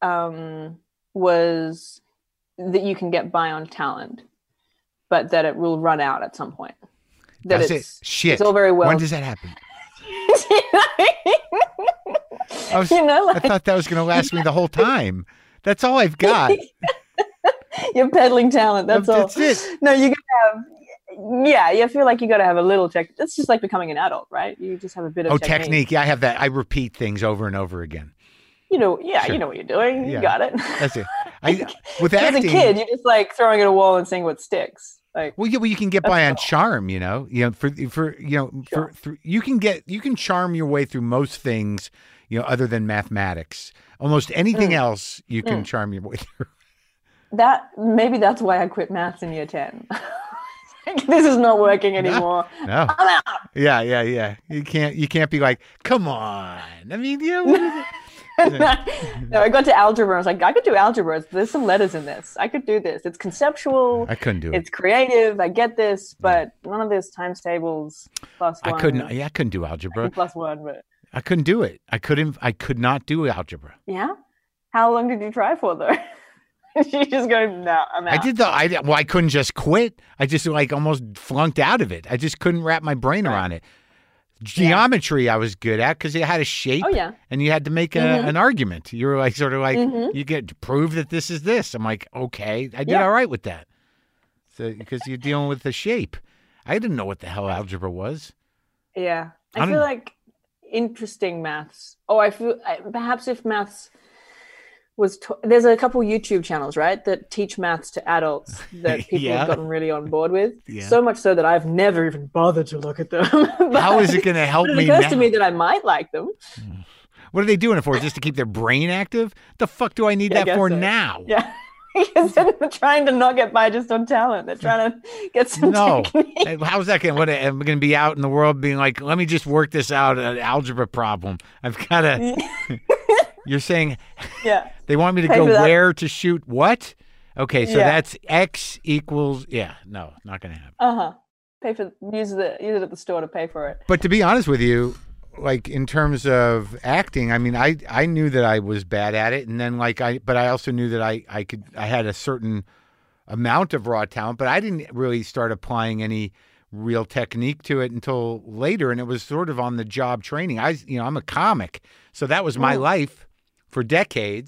was that you can get by on talent, but that it will run out at some point. That's it. Shit. It's all very well. When does that happen? I thought that was going to last me the whole time. That's all I've got. You're peddling talent. That's all. That's it. No, you gotta have. Yeah, you feel like you got to have a little tech. It's just like becoming an adult, right? You just have a bit of technique. Yeah, I have that. I repeat things over and over again. You know what you're doing. You got it. That's it. With acting, as a kid, you're just like throwing at a wall and seeing what sticks. Like, well, you can get by on charm. You can charm your way through most things. Other than mathematics, almost anything else you can charm your way through. Maybe that's why I quit maths in year 10. This is not working anymore. No. I'm out. Yeah. You can't be like, come on. I mean, No, I got to algebra. I was like, I could do algebra. There's some letters in this. I could do this. It's conceptual. I couldn't do it. It's creative. I get this, but none of this times tables plus one. I couldn't do algebra. Plus one, but I couldn't do it. I could not do algebra. Yeah. How long did you try for though? She's just going, no, I'm out. I couldn't just quit. I just almost flunked out of it. I just couldn't wrap my brain around it. Geometry I was good at because it had a shape. Oh, yeah. And you had to make an argument. You were you get to prove that this is this. I'm like, okay, I did all right with that. So because you're dealing with the shape. I didn't know what the hell algebra was. Yeah. I feel like interesting maths. Perhaps if maths there's a couple YouTube channels, right, that teach maths to adults that people have gotten really on board with. Yeah. So much so that I've never even bothered to look at them. How is it going to help me now? It occurs to me that I might like them. What are they doing it for? Just to keep their brain active? The fuck do I need that for now? Yeah. Because they're trying to not get by just on talent. They're trying to get some technique. How's that going? What am I going to be out in the world being like, let me just work this out, an algebra problem. I've got to... You're saying they want me to go where to shoot what? Okay, so that's X equals... Yeah, no, not going to happen. Uh-huh. Use it at the store to pay for it. But to be honest with you, like in terms of acting, I mean, I knew that I was bad at it, and then but I also knew that I had a certain amount of raw talent, but I didn't really start applying any real technique to it until later, and it was sort of on the job training. I'm a comic, so that was my life for decades,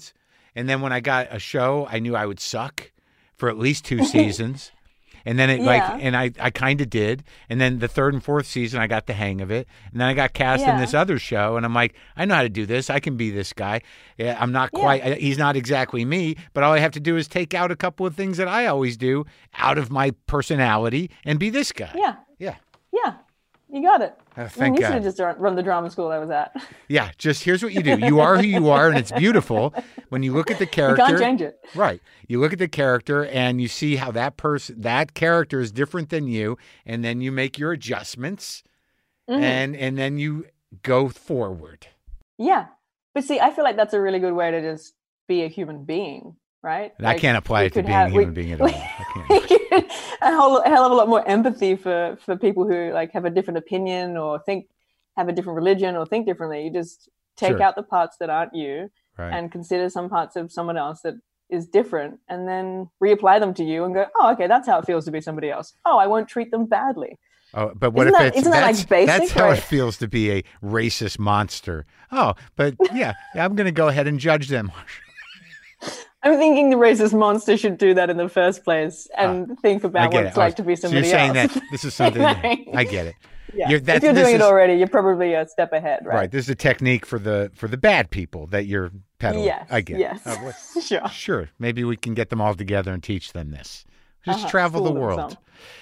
And then when I got a show, I knew I would suck for at least 2 seasons. And then I kind of did. And then the 3rd and 4th season, I got the hang of it. And then I got cast in this other show. And I'm like, I know how to do this. I can be this guy. Yeah, I'm not quite, he's not exactly me, but all I have to do is take out a couple of things that I always do out of my personality and be this guy. Yeah. Yeah. Yeah. You got it. Thank you God. should have just run the drama school I was at. Yeah, just here's what you do. You are who you are, and it's beautiful. When you look at the character, You can't change it. Right. You look at the character, and you see how that character is different than you, and then you make your adjustments, and then you go forward. Yeah, but see, I feel like that's a really good way to just be a human being, right? I can't apply it to being a human being at all. I can't. A hell of a lot more empathy for people who like have a different opinion or have a different religion or think differently. You just take out the parts that aren't you and consider some parts of someone else that is different, and then reapply them to you and go, oh, okay, that's how it feels to be somebody else. Oh, I won't treat them badly. Oh, but what isn't that like basic? That's how it feels to be a racist monster. Oh, but yeah, I'm going to go ahead and judge them. I'm thinking the racist monster should do that in the first place and think about what it's like to be somebody else. So you're saying that this is something, I get it. Yeah. If you're doing it already, you're probably a step ahead, right? Right. This is a technique for the bad people that you're peddling. Yes. I get it. Sure. Sure. Maybe we can get them all together and teach them this. Just travel the world.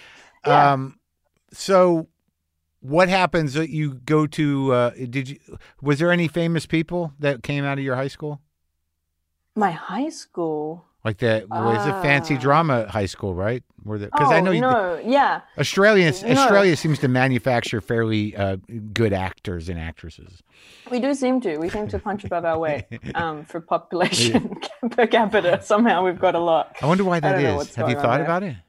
So what happens that you go to, was there any famous people that came out of your high school? My high school, like that was a fancy drama high school, right? Because I know Australia seems to manufacture fairly good actors and actresses. We do seem to. We seem to punch above our weight for population per capita. Somehow we've got a lot. I wonder why that is. Have you thought about it?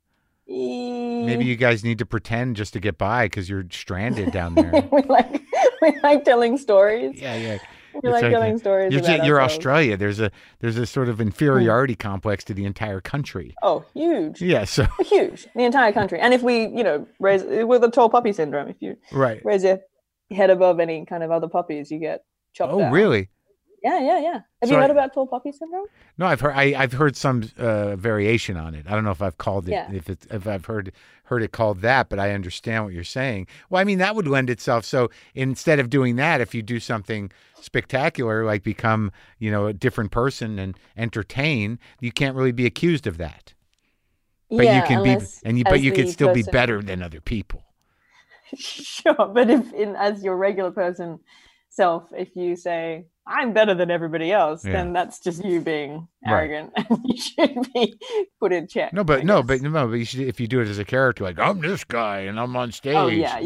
Maybe you guys need to pretend just to get by because you're stranded down there. we like telling stories. Yeah. We like telling stories. You're Australia. There's a sort of inferiority complex to the entire country. Oh, huge. Yeah, so huge. The entire country. And if we, raise with the tall poppy syndrome, if you raise your head above any kind of other poppies, you get chopped out. Oh, really? Yeah. Have you heard about tall poppy syndrome? No, I've heard some variation on it. I don't know if I've called it if I've heard it called that, but I understand what you're saying. Well, I mean that would lend itself. So instead of doing that, if you do something spectacular like become a different person and entertain, you can't really be accused of that. But you can but you can still be better than other people. Sure, but as your regular person self, if you say I'm better than everybody else, then that's just you being arrogant, and you should be put in check. But you should, if you do it as a character, like I'm this guy and I'm on stage. Oh yeah.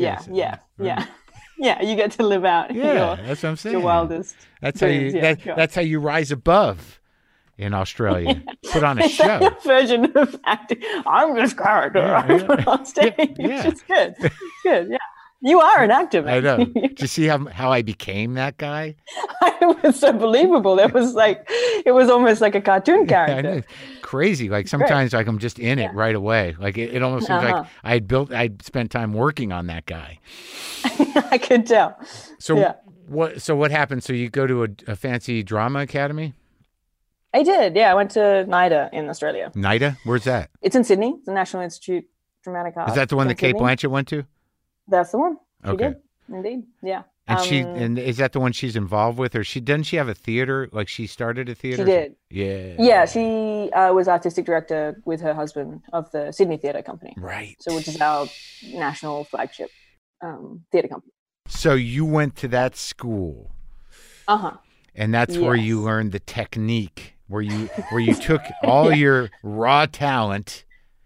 You get to live out. That's what I'm saying. Your wildest. That's dreams. That's how you rise above in Australia. Put on a show. A version of acting. I'm this character. I'm put on stage. It's good. Good. Yeah. You are an actor, man. I know. Did you see how I became that guy? It was so believable. It was almost like a cartoon character. I know. Crazy. Like sometimes like I'm just in it right away. Like it almost seems like I'd spent time working on that guy. I could tell. So what happened? So you go to a fancy drama academy? I did. Yeah, I went to NIDA in Australia. NIDA? Where's that? It's in Sydney. It's the National Institute of Dramatic Art. Is that the one that Cate Blanchett went to? That's the one. She okay. did. Indeed. Yeah. And is that the one she's involved with, or doesn't she have a theater? Like she started a theater? She did. Yeah. Yeah. She was artistic director with her husband of the Sydney Theatre Company. Right. So, which is our national flagship theatre company. So you went to that school. And that's where you learned the technique, where you took all your raw talent.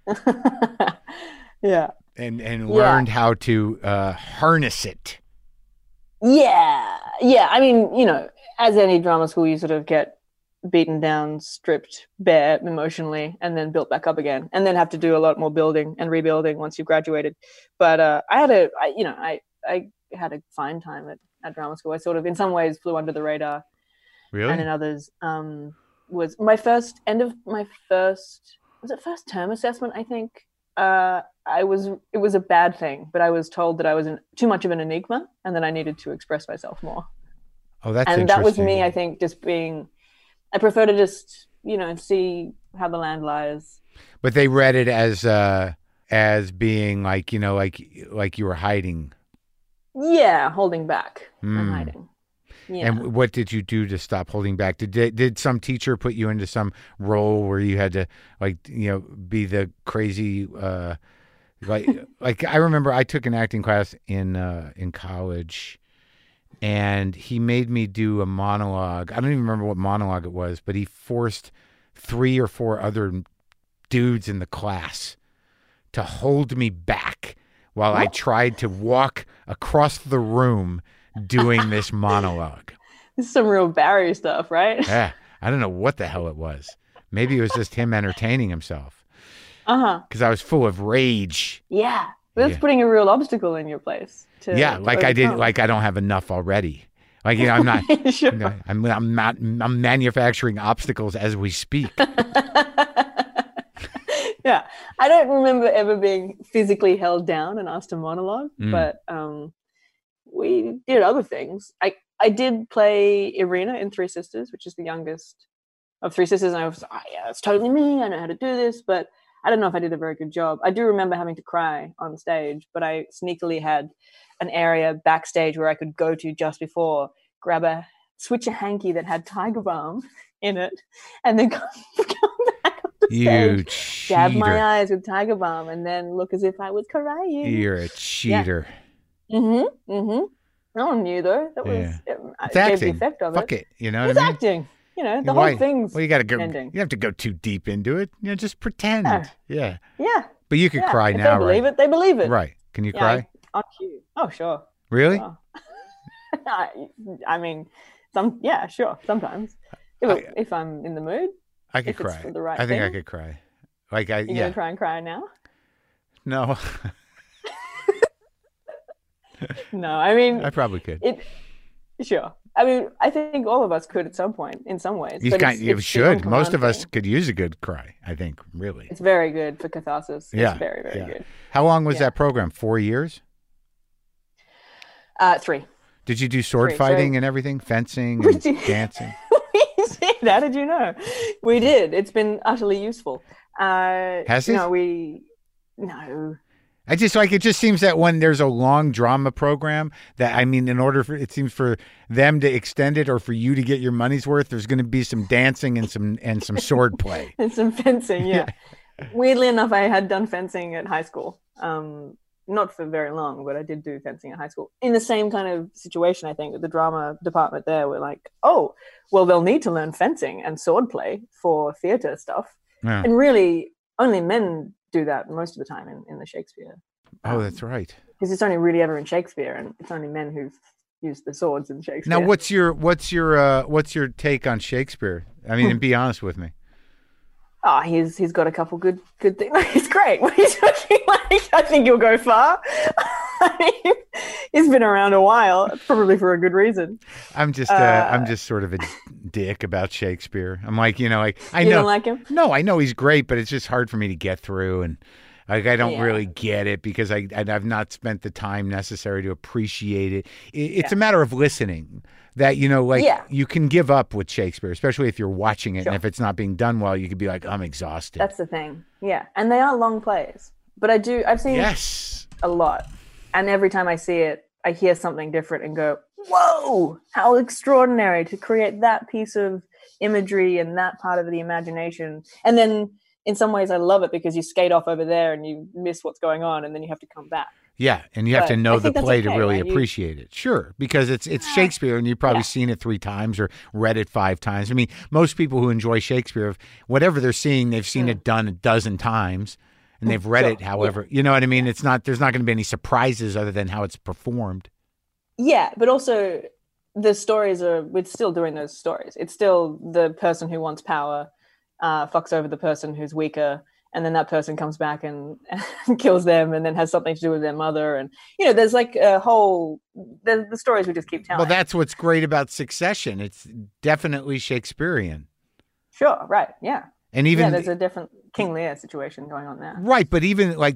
Yeah. And learned how to harness it. Yeah. I mean, as any drama school, you sort of get beaten down, stripped bare emotionally, and then built back up again, and then have to do a lot more building and rebuilding once you've graduated. But I had a fine time at drama school. I sort of, in some ways, flew under the radar. Really? And in others, was my first term assessment, I think. It was a bad thing, but I was told that I was too much of an enigma and that I needed to express myself more. Oh, that's and interesting. that was me, I think, just being I prefer to just, see how the land lies. But they read it as being like, like you were hiding. Yeah, holding back and hiding. Yeah. And what did you do to stop holding back? Did some teacher put you into some role where you had to be the crazy like I remember I took an acting class in college, and he made me do a monologue. I don't even remember what monologue it was, but he forced 3 or 4 other dudes in the class to hold me back while I tried to walk across the room doing this monologue. This is some real Barry stuff, right? Yeah. I don't know what the hell it was. Maybe it was just him entertaining himself. Because I was full of rage. Yeah. That's putting a real obstacle in your place. Like I did, like I don't have enough already. Like, I'm not, sure. I'm manufacturing obstacles as we speak. Yeah. I don't remember ever being physically held down and asked to monologue, but we did other things. I did play Irina in Three Sisters, which is the youngest of Three Sisters. And I was, yeah, it's totally me. I know how to do this, but I don't know if I did a very good job. I do remember having to cry on stage, but I sneakily had an area backstage where I could go to just before, switch a hanky that had Tiger Balm in it, and then come back up the stage, dab my eyes with Tiger Balm, and then look as if I was crying. You're a cheater. Yeah. No one knew though. That was it's acting. The effect of Fuck it. You know it's what I mean? Acting. The whole thing's you gotta go. ending. You have to go too deep into it. Just pretend. Yeah. But you could cry if now, they believe right? it. They believe it. Right? Can you cry? On cue. Oh, sure. Really? Sure. I mean, sure. Sometimes, if I'm in the mood, I could cry. For the right I think thing. I could cry. You gonna try and cry now? No. No, I mean, I probably could. Sure. I mean, I think all of us could at some point, in some ways. You should. Most of us could use a good cry, I think, really. It's very good for catharsis. It's very, very good. How long was that program? 4 years? 3. Did you do sword fighting and everything? Fencing and dancing? We did. How did you know? We did. It's been utterly useful. Has it? No. It just seems that when there's a long drama program that, I mean, in order for, it seems for them to extend it or for you to get your money's worth, there's going to be some dancing and some sword play. And some fencing, yeah. Weirdly enough, I had done fencing at high school. Not for very long, but I did do fencing at high school. In the same kind of situation, I think, with the drama department there, we're like, oh, well, they'll need to learn fencing and sword play for theater stuff. Yeah. And really, only men do that most of the time in the Shakespeare. Oh, that's right. Because it's only really ever in Shakespeare, and it's only men who've used the swords in Shakespeare. Now, what's your take on Shakespeare? I mean, and be honest with me. Oh, he's got a couple good things. He's great. What are you talking like? I think you'll go far. I mean, he's been around a while, probably for a good reason. I'm just sort of a dick about Shakespeare. I'm like, I know. You don't like him? No, I know he's great, but it's just hard for me to get through, and I don't really get it because I've not spent the time necessary to appreciate it. It's a matter of listening. That, you can give up with Shakespeare, especially if you're watching it. Sure. And if it's not being done well, you could be like, I'm exhausted. That's the thing. Yeah. And they are long plays. But I've seen a lot. And every time I see it, I hear something different and go, whoa, how extraordinary to create that piece of imagery and that part of the imagination. And then in some ways I love it because you skate off over there and you miss what's going on and then you have to come back. Yeah, and you have to know the play to really appreciate it. Sure, because it's Shakespeare, and you've probably seen it 3 times or read it 5 times. I mean, most people who enjoy Shakespeare, whatever they're seeing, they've seen it done a dozen times, and they've read it. However, you know what I mean. There's not going to be any surprises other than how it's performed. Yeah, but also the stories we're still doing those stories. It's still the person who wants power fucks over the person who's weaker. And then that person comes back and kills them and then has something to do with their mother. And, there's like the stories we just keep telling. Well, that's what's great about Succession. It's definitely Shakespearean. Sure, right, yeah. And even there's a different King Lear situation going on there. Right, but even what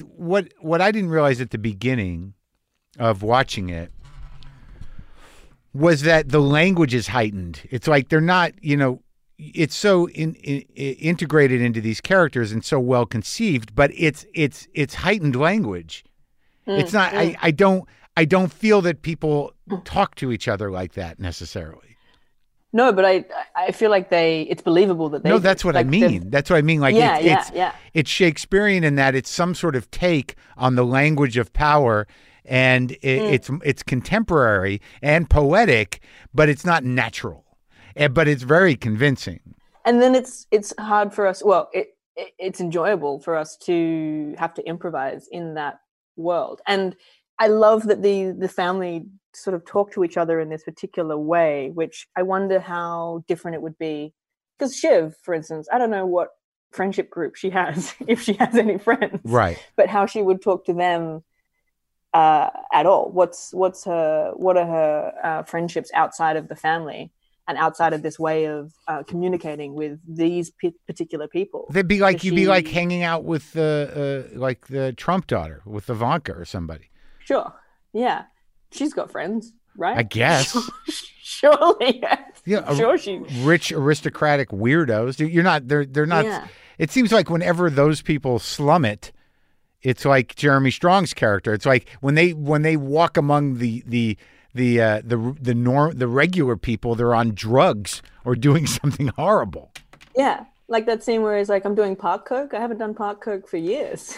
I didn't realize at the beginning of watching it was that the language is heightened. It's like they're not, it's so integrated into these characters and so well conceived, but it's heightened language. It's not. I don't feel that people talk to each other like that necessarily. No, but I feel like it's believable that they. No, that's what I mean. That's what I mean. Like it's Shakespearean in that it's some sort of take on the language of power, and it's contemporary and poetic, but it's not natural, but it's very convincing. And then it's hard for us. Well, it's enjoyable for us to have to improvise in that world, and I love that the family sort of talk to each other in this particular way, which I wonder how different it would be. Because Shiv, for instance, I don't know what friendship group she has, if she has any friends, right? But how she would talk to them at all. What are her friendships outside of the family and outside of this way of communicating with these particular people? They'd be like you'd be like hanging out with the Trump daughter, with Ivanka or somebody. Sure. Yeah. She's got friends, right? I guess. Surely. Yes. Yeah. Sure. Rich aristocratic weirdos. You're not. They're not. Yeah. It seems like whenever those people slum it, it's like Jeremy Strong's character. It's like when they walk among the regular people, they're on drugs or doing something horrible. Yeah. Like that scene where he's like, I'm doing park coke. I haven't done park coke for years.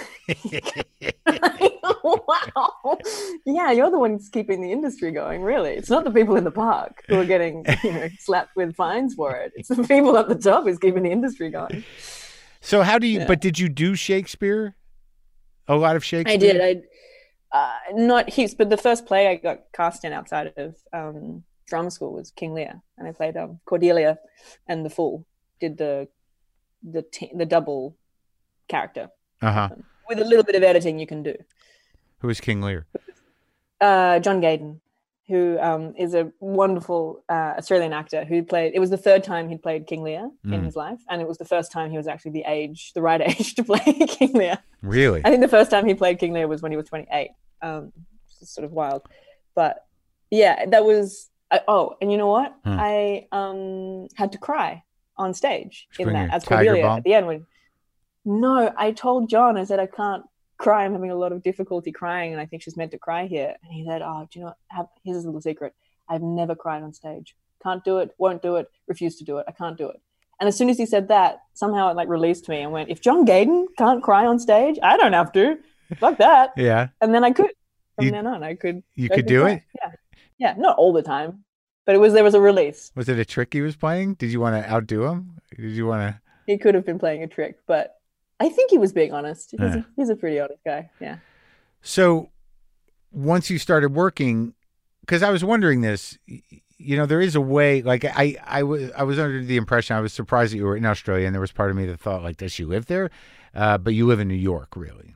Wow. Yeah, you're the one who's keeping the industry going, really. It's not the people in the park who are getting slapped with fines for it. It's the people at the top who's keeping the industry going. So how do you, but did you do Shakespeare? A lot of Shakespeare? I did. Not heaps, but the first play I got cast in outside of drama school was King Lear. And I played Cordelia and the Fool. Did the double character. With a little bit of editing you can do. Who is King Lear? John Gayden, who is a wonderful Australian actor who played. It was the third time he'd played King Lear in his life, and it was the first time he was actually the right age to play King Lear. Really? I think the first time he played King Lear was when he was 28. It's sort of wild, but yeah, that was. And you know what? I had to cry on stage in that as Cordelia at the end. No, I told John, I said, I can't cry. I'm having a lot of difficulty crying, and I think she's meant to cry here. And he said, do you know what? Here's a little secret. I've never cried on stage. Can't do it, won't do it, refuse to do it. I can't do it. And as soon as he said that, somehow it released me and went, if John Gayden can't cry on stage, I don't have to. Fuck that. Yeah. And then I could. From then on, I could. You could do it? Yeah. Yeah, not all the time. But there was a release. Was it a trick he was playing? Did you want to outdo him? Did you want to? He could have been playing a trick, but I think he was being honest. He's a pretty honest guy. Yeah. So once you started working, because I was wondering this, there is a way, like I was under the impression, I was surprised that you were in Australia, and there was part of me that thought, like, does she live there? But you live in New York, really.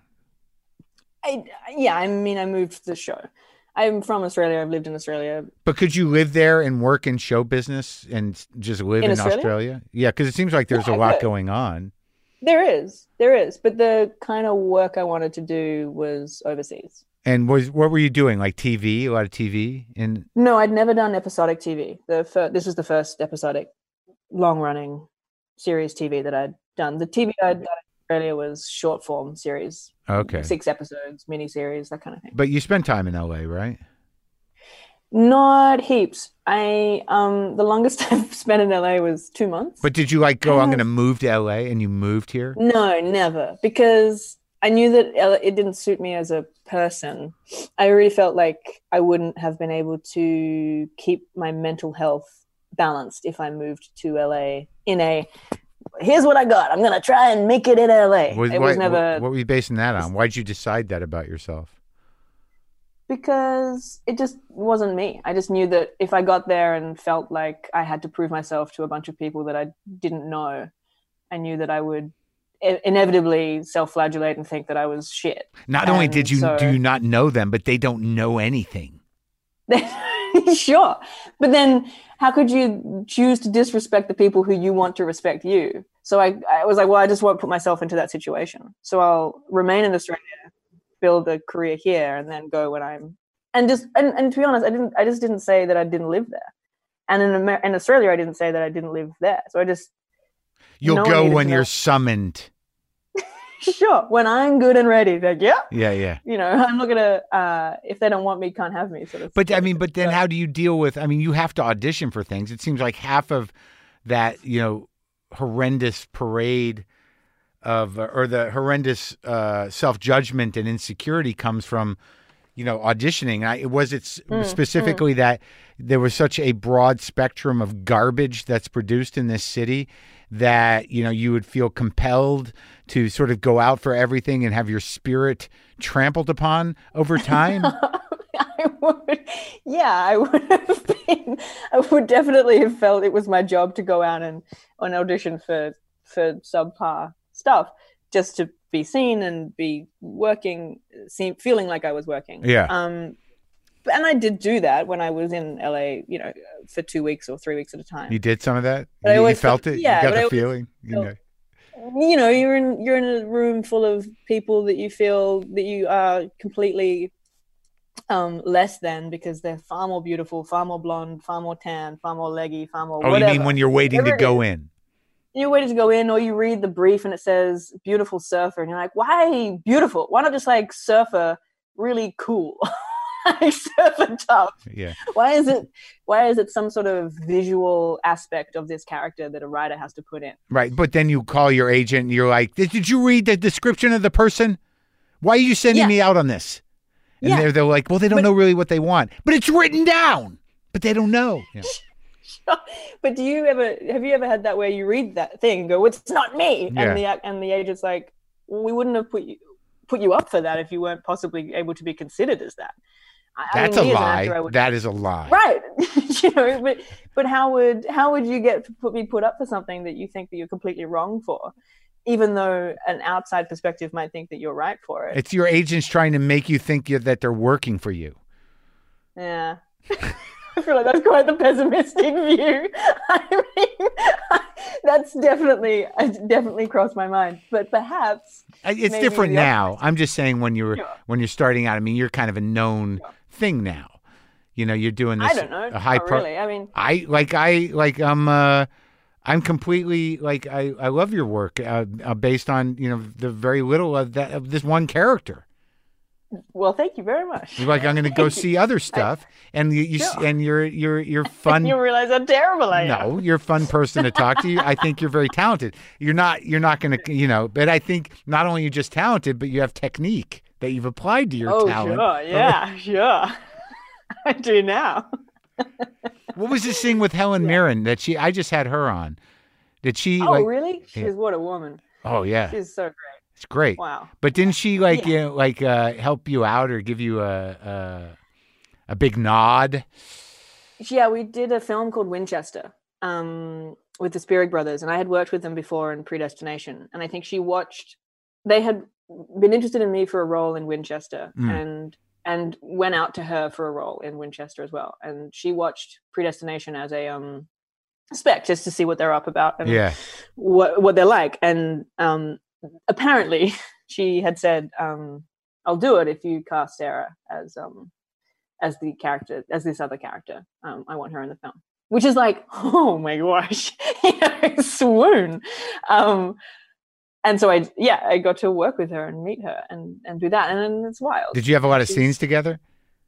I moved to the show. I'm from Australia. I've lived in Australia. But could you live there and work in show business and just live in Australia? Yeah, because it seems like there's a lot going on. There is. But the kind of work I wanted to do was overseas. And what were you doing? Like TV? A lot of TV? No, I'd never done episodic TV. This was the first episodic, long-running series TV that I'd done. The TV I'd done in Australia was short-form series. Okay. 6 episodes, mini-series, that kind of thing. But you spent time in LA, right? Not heaps. The longest I've spent in LA was 2 months. But did you I'm going to move to LA, and you moved here? No, never. Because I knew that it didn't suit me as a person. I really felt like I wouldn't have been able to keep my mental health balanced if I moved to LA here's what I got. I'm going to try and make it in LA. What were you basing that on? Why'd you decide that about yourself? Because it just wasn't me. I just knew that if I got there and felt like I had to prove myself to a bunch of people that I didn't know, I knew that I would inevitably self-flagellate and think that I was shit. Not only do you not know them, but they don't know anything. Sure. But then how could you choose to disrespect the people who you want to respect you? So I was like, well, I just won't put myself into that situation. So I'll remain in Australia, build a career here, and then go when I'm... and to be honest, I just didn't say that I didn't live there. And in Australia, I didn't say that I didn't live there. So I just you'll go when you're summoned. Sure, when I'm good and ready, like yeah. You know, I'm not gonna if they don't want me, can't have me, sort of. But I mean, but then how do you deal with? I mean, you have to audition for things. It seems like half of that, you know, horrendous parade of or the horrendous self-judgment and insecurity comes from, you know, auditioning. Was it specifically that there was such a broad spectrum of garbage that's produced in this city that, you know, you would feel compelled to sort of go out for everything and have your spirit trampled upon over time? I would definitely have felt it was my job to go out and on audition for subpar stuff just to be seen and be working, feeling like I was working. Yeah. And I did do that when I was in LA, you know, for 2 weeks or 3 weeks at a time. You did some of that? You felt it? Yeah. You got the feeling? You know, you're in a room full of people that you feel that you are completely less than because they're far more beautiful, far more blonde, far more tan, far more leggy, far more whatever. You mean when you're waiting to go in? You're waiting to go in, or you read the brief and it says beautiful surfer and you're like, why beautiful? Why not just like surfer really cool? Like surfer tough. Yeah. Why is it some sort of visual aspect of this character that a writer has to put in? Right. But then you call your agent and you're like, did you read the description of the person? Why are you sending me out on this? And they're like, well, they don't know really what they want. But it's written down. But they don't know. Yeah. But have you ever had that where you read that thing and go, well, it's not me? Yeah. And the agent's like, well, we wouldn't have put you up for that if you weren't possibly able to be considered as that. That's a lie. That is a lie. Right. You know, but how would you get to be put up for something that you think that you're completely wrong for, even though an outside perspective might think that you're right for it? It's your agents trying to make you think that they're working for you. Yeah. I feel like that's quite the pessimistic view. I mean, that's definitely crossed my mind. But perhaps it's different now. I'm just saying when you're starting out. I mean, you're kind of a known thing now. You know, you're doing this. I don't know. Really. I mean, I'm completely like I love your work based on, you know, the very little of this one character. Well, thank you very much. You're like, I'm going to go see other stuff, and you're fun. You realize how terrible I am. No, you're a fun person to talk to. I think you're very talented. You're not going to, you know, but I think not only you're just talented, but you have technique that you've applied to your talent. Oh, sure, yeah, sure. I do now. What was this thing with Helen Mirren that I just had her on? Did she? Oh, really? She's what a woman. Oh, yeah. She's so great. It's great. Wow. But didn't she you know, help you out or give you a big nod? Yeah, we did a film called Winchester with the Spierig brothers, and I had worked with them before in Predestination, and I think they had been interested in me for a role in Winchester and went out to her for a role in Winchester as well. And she watched Predestination as a spec just to see what they're up about and what they're like. And apparently she had said, I'll do it if you cast Sarah as the character, as this other character. I want her in the film, which is like, oh my gosh, swoon. And so I got to work with her and meet her and do that. And then it's wild. Did you have a lot of scenes together?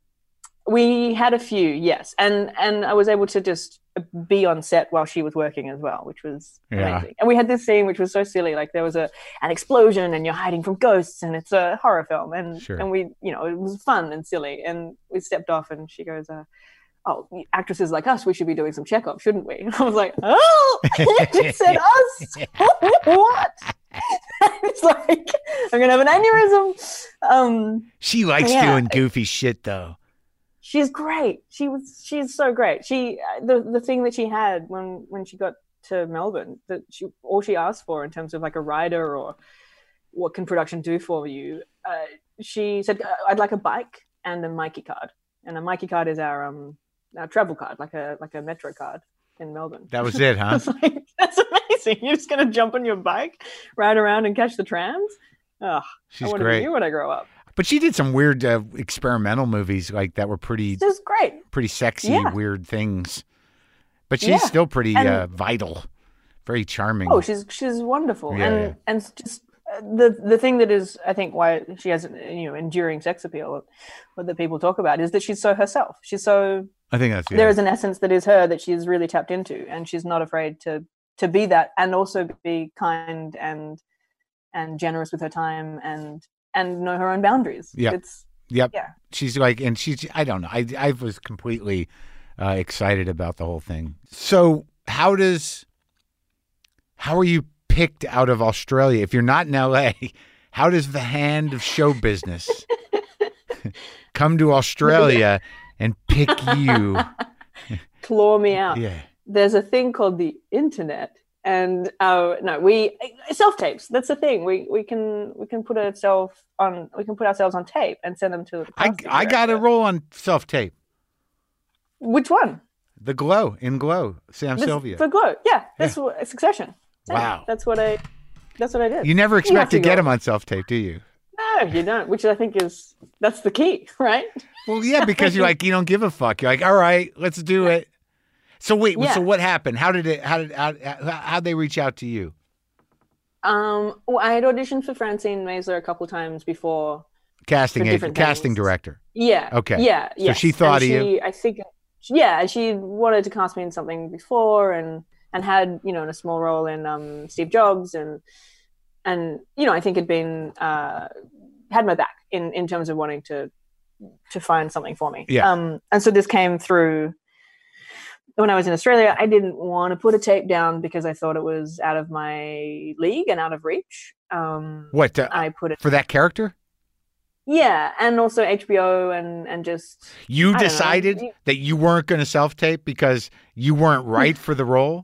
We had a few, yes. And I was able to just be on set while she was working as well, which was amazing. And we had this scene which was so silly, like there was an explosion and you're hiding from ghosts and it's a horror film and we, you know, it was fun and silly, and we stepped off and she goes, oh, actresses like us, we should be doing some Chekhov, shouldn't we? And I was like, oh, you just said us? What? It's like, I'm gonna have an aneurysm. She likes doing goofy shit though. She's great. She's so great. The thing that she had when she got to Melbourne, that all she asked for in terms of like a rider or what can production do for you, she said, I'd like a bike and a Mikey card. And a Mikey card is our travel card, like a Metro card in Melbourne. That was it, huh? I was like, that's amazing. You're just gonna jump on your bike, ride around and catch the trams? Oh, she's I want to great. be you when I grow up. But she did some weird experimental movies like that were pretty Just great. pretty sexy, Yeah. weird things. But she's Yeah. still pretty And- vital, very charming. Oh, she's wonderful, Yeah, and yeah. and just the thing that is, I think, why she has enduring sex appeal, what that people talk about, is that she's so herself. She's so I think that's there is an essence that is her that she's really tapped into, and she's not afraid to be that, and also be kind and generous with her time, and know her own boundaries. Yeah. It's Yep. yeah. She's like, and she's, I don't know. I was completely excited about the whole thing. So how are you picked out of Australia? If you're not in LA, how does the hand of show business come to Australia and pick you? Claw me out. Yeah. There's a thing called the internet, and no, we self tapes. That's the thing. We can put ourselves on tape and send them to the casting I got a director. role on self tape. Which one? The Glow, in Glow, Sam This- Sylvia. For Glow. Yeah, that's what Succession. Yeah, Wow. That's what I did. You never expect to to get go. him on self tape, do you? No, you don't. Which I think that's the key, right? Well, yeah, because you don't give a fuck. You're like, all right, let's do it. So wait, Yeah. so what happened? How'd they reach out to you? Well, I had auditioned for Francine Maisler a couple times before. Casting For agent, different casting things. director. Yeah. Okay. Yeah. So she thought of you. I think. Yeah, she wanted to cast me in something before, and had in a small role in Steve Jobs, and I think had been had my back in terms of wanting to find something for me. Yeah. And so this came through when I was in Australia. I didn't want to put a tape down because I thought it was out of my league and out of reach. What I put it. for that character? Yeah, and also HBO and just You I don't know. decided that you weren't going to self tape because you weren't right for the role.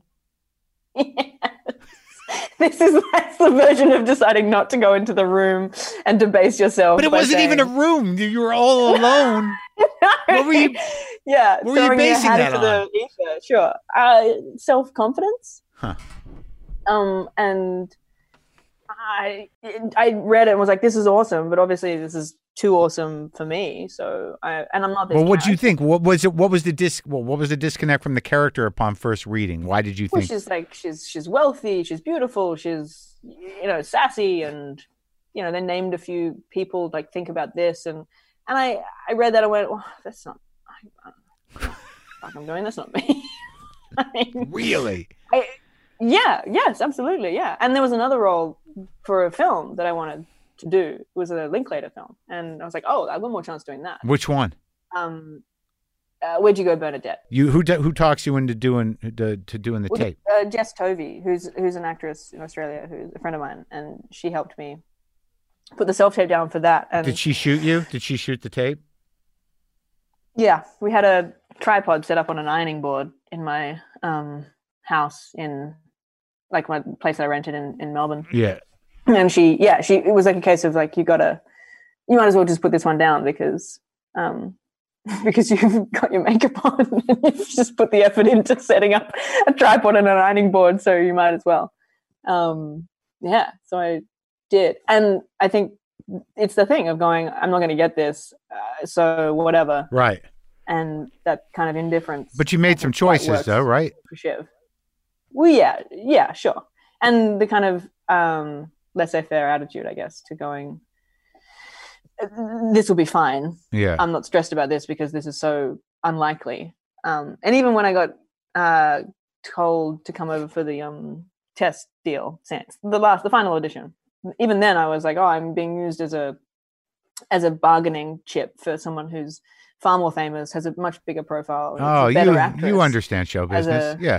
That's the version of deciding not to go into the room and debase yourself. But it by wasn't even a saying- room. You were all alone. What were you- Yeah, what were you throwing your basing hat that into the ether. Sure, self-confidence. Huh. And I read it and was like, this is awesome, but obviously this is too awesome for me. So I'm not this. Well, what do you character. think? What was it? What was the disconnect from the character upon first reading? Why did you Well, think? she's like she's wealthy, she's beautiful, she's sassy, and they named a few people like think about this, and I read that and went, well, that's not. I'm doing that's not me. I mean, Really? yes, absolutely, yeah. And there was another role for a film that I wanted to do. It was a Linklater film, and I was like, oh, I've got more chance doing that. Which one? Where'd you go, Bernadette? Who talks you into doing the Well, tape? Jess Tovey, who's an actress in Australia, who's a friend of mine, and she helped me put the self tape down for that. And Did she shoot you? Did she shoot the tape? yeah, we had a tripod set up on an ironing board in my house in like my place that I rented in Melbourne. Yeah. And it was like a case of like, you might as well just put this one down because you've got your makeup on and you've just put the effort into setting up a tripod and an ironing board, so you might as well. So I did. And I think it's the thing of going, I'm not going to get this, so whatever. Right. And that kind of indifference. But you made some choices works. though, right? For Shiv. Well, yeah, sure. And the kind of laissez-faire attitude, I guess, to going, this will be fine. Yeah. I'm not stressed about this because this is so unlikely. And even when I got told to come over for the test deal, the final audition, even then I was like, oh, I'm being used as a bargaining chip for someone who's far more famous, has a much bigger profile. is Oh, a better actress. you understand show as business. a- Yeah.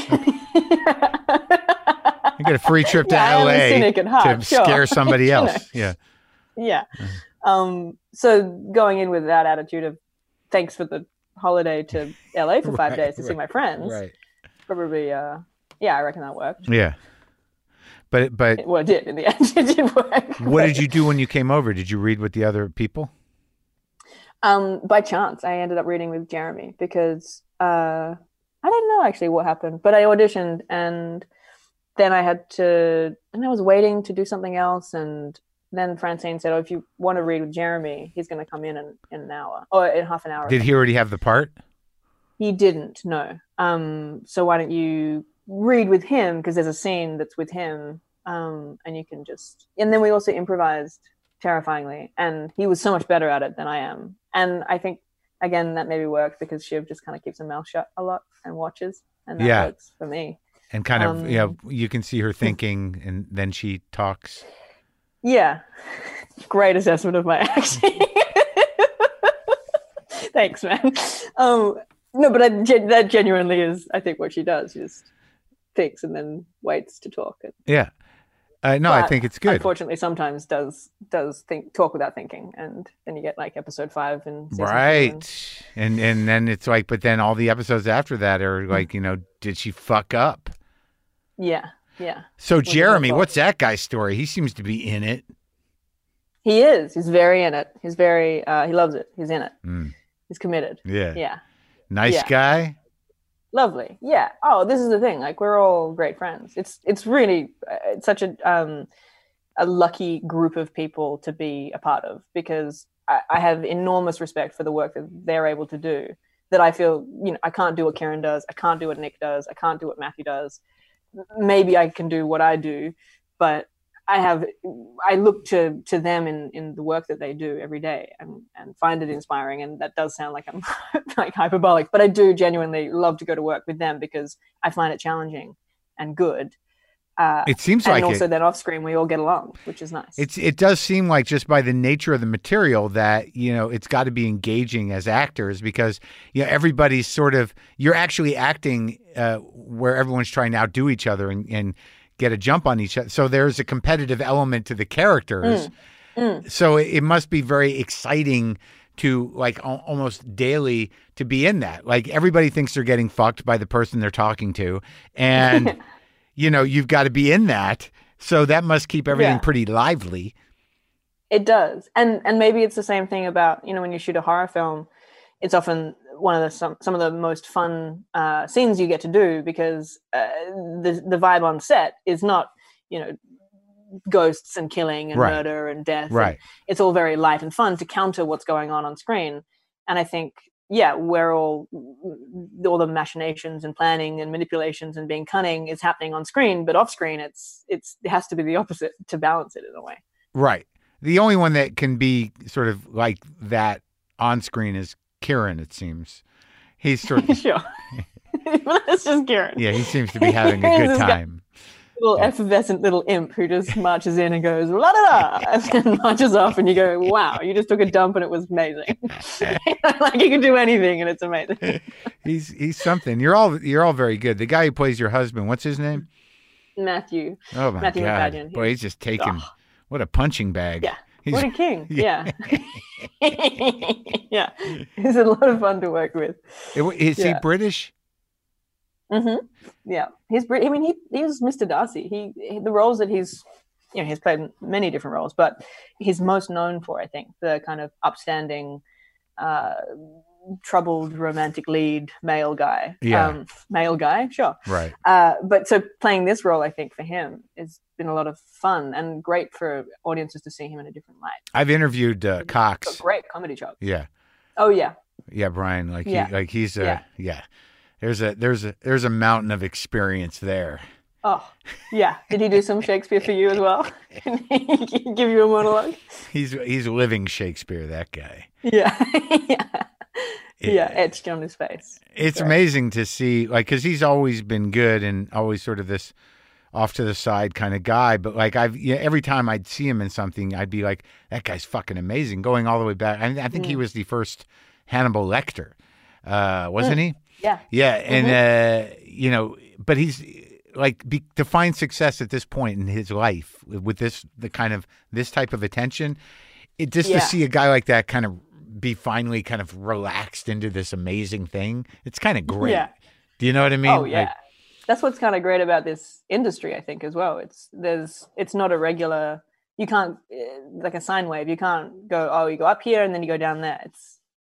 You get a free trip to Yeah, I am a LA cynic at heart, to sure. scare somebody You know. else. Yeah. Yeah. So going in with that attitude of thanks for the holiday to LA for 5 days to see my friends, Right. probably, I reckon that worked. Yeah. But Well, it did in the end. It did work. what did you do when you came over? Did you read with the other people? By chance, I ended up reading with Jeremy because I don't know actually what happened, but I auditioned and then I was waiting to do something else, and then Francine said, "Oh, if you want to read with Jeremy, he's going to come in an hour or in half an hour." Did he already have the part? He didn't. No. So why don't you read with him, because there's a scene that's with him, and you can just. And then we also improvised terrifyingly, and he was so much better at it than I am. And I think again that maybe worked because Shiv just kind of keeps her mouth shut a lot and watches, and that works for me. And kind of, you can see her thinking, and then she talks. Yeah. Great assessment of my acting. Thanks, man. No, but that genuinely is, I think, what she does. She just thinks and then waits to talk. Yeah. No, I think it's good. Unfortunately, sometimes does talk without thinking, and then you get like episode 5 and right, and then it's like, but then all the episodes after that are like, did she fuck up? Yeah. So Jeremy, what's that guy's story? He seems to be in it. He is. He's very in it. He's very. He loves it. He's in it. He's committed. Yeah. Nice guy. Lovely. Yeah. Oh, this is the thing. Like, we're all great friends. It's really it's such a lucky group of people to be a part of, because I have enormous respect for the work that they're able to do. That I feel, I can't do what Kieran does. I can't do what Nick does. I can't do what Matthew does. Maybe I can do what I do, but I look to them in the work that they do every day and find it inspiring. And that does sound like I'm like hyperbolic, but I do genuinely love to go to work with them because I find it challenging and good. It seems like, and also then off screen we all get along, which is nice. It does seem like, just by the nature of the material, that it's got to be engaging as actors, because everybody's sort of, you're actually acting where everyone's trying to outdo each other and get a jump on each other. So there's a competitive element to the characters. So it must be very exciting to, like, almost daily to be in that. Like, everybody thinks they're getting fucked by the person they're talking to, and you've got to be in that. So that must keep everything pretty lively. It does. And maybe it's the same thing about, when you shoot a horror film, it's often one of some of the most fun scenes you get to do, because the vibe on set is not, ghosts and killing and murder and death. Right. And it's all very light and fun to counter what's going on screen. And I think, we're all the machinations and planning and manipulations and being cunning is happening on screen, but off screen it has to be the opposite to balance it in a way. Right. The only one that can be sort of like that on screen is Kieran, it seems. He's sort of sure. That's just Kieran. Yeah, he seems to be having a good time. Little effervescent little imp who just marches in and goes la da da, and then marches off, and you go, wow, you just took a dump and it was amazing. Like, you can do anything and it's amazing. He's something. You're all very good. The guy who plays your husband, what's his name? Matthew. Oh my Matthew God! McFadden. Boy, he's just taking what a punching bag. Yeah. What a king. Yeah. Yeah. He's a lot of fun to work with. Is he British? Mm-hmm. Yeah. He was Mr. Darcy. The roles that he's played many different roles, but he's most known for, I think, the kind of upstanding, troubled romantic lead male guy. Yeah. Male guy, sure. Right. But so playing this role, I think, for him has been a lot of fun and great for audiences to see him in a different light. I've interviewed Cox. Great comedy job. Yeah. Oh yeah. Yeah, Brian. He's There's a mountain of experience there. Oh, yeah. Did he do some Shakespeare for you as well? Can he give you a monologue? He's living Shakespeare, that guy. Yeah. Etched on his face. It's amazing to see, like, because he's always been good and always sort of this off to the side kind of guy. But like, every time I'd see him in something, I'd be like, that guy's fucking amazing. Going all the way back. I think he was the first Hannibal Lecter, wasn't he? Yeah. Yeah. And, but he's like, to find success at this point in his life with this type of attention, to see a guy like that kind of be finally kind of relaxed into this amazing thing. It's kind of great. Yeah. Do you know what I mean? Oh, yeah. That's what's kind of great about this industry, I think, as well. It's not a regular, you can't, like a sine wave, you can't go, you go up here and then you go down there.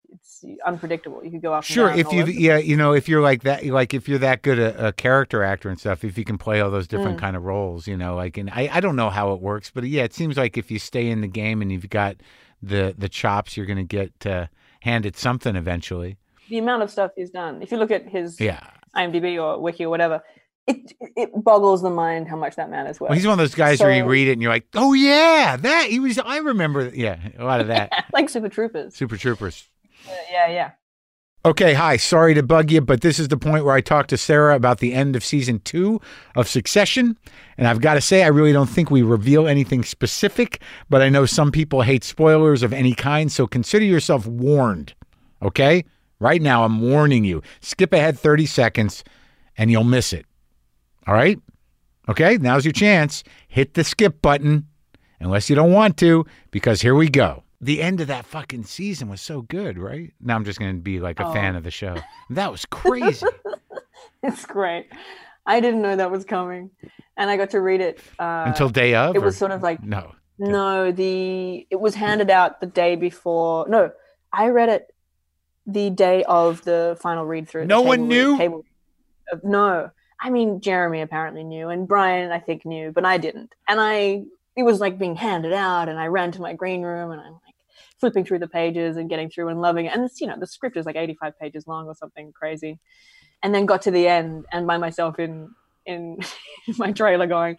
it's unpredictable. You could go up. Sure, and down if if you're like that, like if you're that good a character actor and stuff, if you can play all those different kind of roles, like, and I don't know how it works, but yeah, it seems like if you stay in the game and you've got the chops, you're going to get handed something eventually. The amount of stuff he's done. If you look at his IMDb or wiki or whatever, it boggles the mind how much that man has worked. Well, he's one of those guys where you read it and you're like, oh yeah, I remember, a lot of that. Like Super Troopers. Super Troopers. Yeah. Okay, hi. Sorry to bug you, but this is the point where I talk to Sarah about the end of season 2 of Succession. And I've got to say, I really don't think we reveal anything specific, but I know some people hate spoilers of any kind, so consider yourself warned. Okay? Right now, I'm warning you. Skip ahead 30 seconds and you'll miss it. All right? Okay, now's your chance. Hit the skip button, unless you don't want to, because here we go. The end of that fucking season was so good, right? Now I'm just going to be like a fan of the show. That was crazy. It's great. I didn't know that was coming. And I got to read it. Until day of? It was sort of like... No, it was handed out the day before. No, I read it the day of the final read-through. No one knew? No. I mean, Jeremy apparently knew, and Brian, I think, knew, but I didn't. And it was like being handed out, and I ran to my green room, and I'm like flipping through the pages and getting through and loving it. And it's, the script is like 85 pages long or something crazy. And then got to the end and by myself in my trailer going,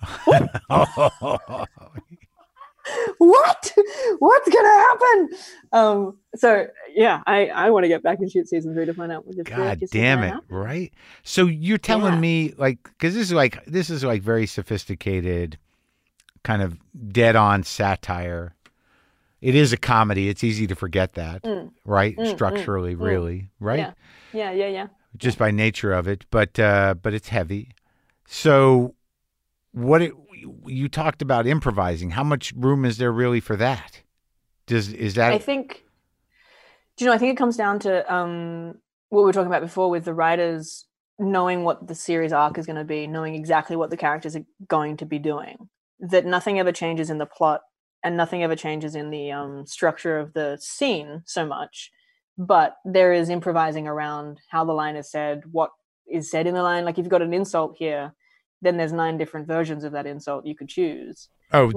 what? What's gonna happen? So yeah, I want to get back and shoot season 3 to find out. God damn it! Right? So you're telling me, like, because this is like very sophisticated, kind of dead-on satire. It is a comedy. It's easy to forget that, right? Structurally, really, right? Yeah. Just by nature of it, but it's heavy. So you talked about improvising. How much room is there really for that? Is that? I think it comes down to what we were talking about before with the writers knowing what the series arc is going to be, knowing exactly what the characters are going to be doing. That nothing ever changes in the plot and nothing ever changes in the structure of the scene so much, but there is improvising around how the line is said, what is said in the line. Like if you've got an insult here, then there's 9 different versions of that insult you could choose.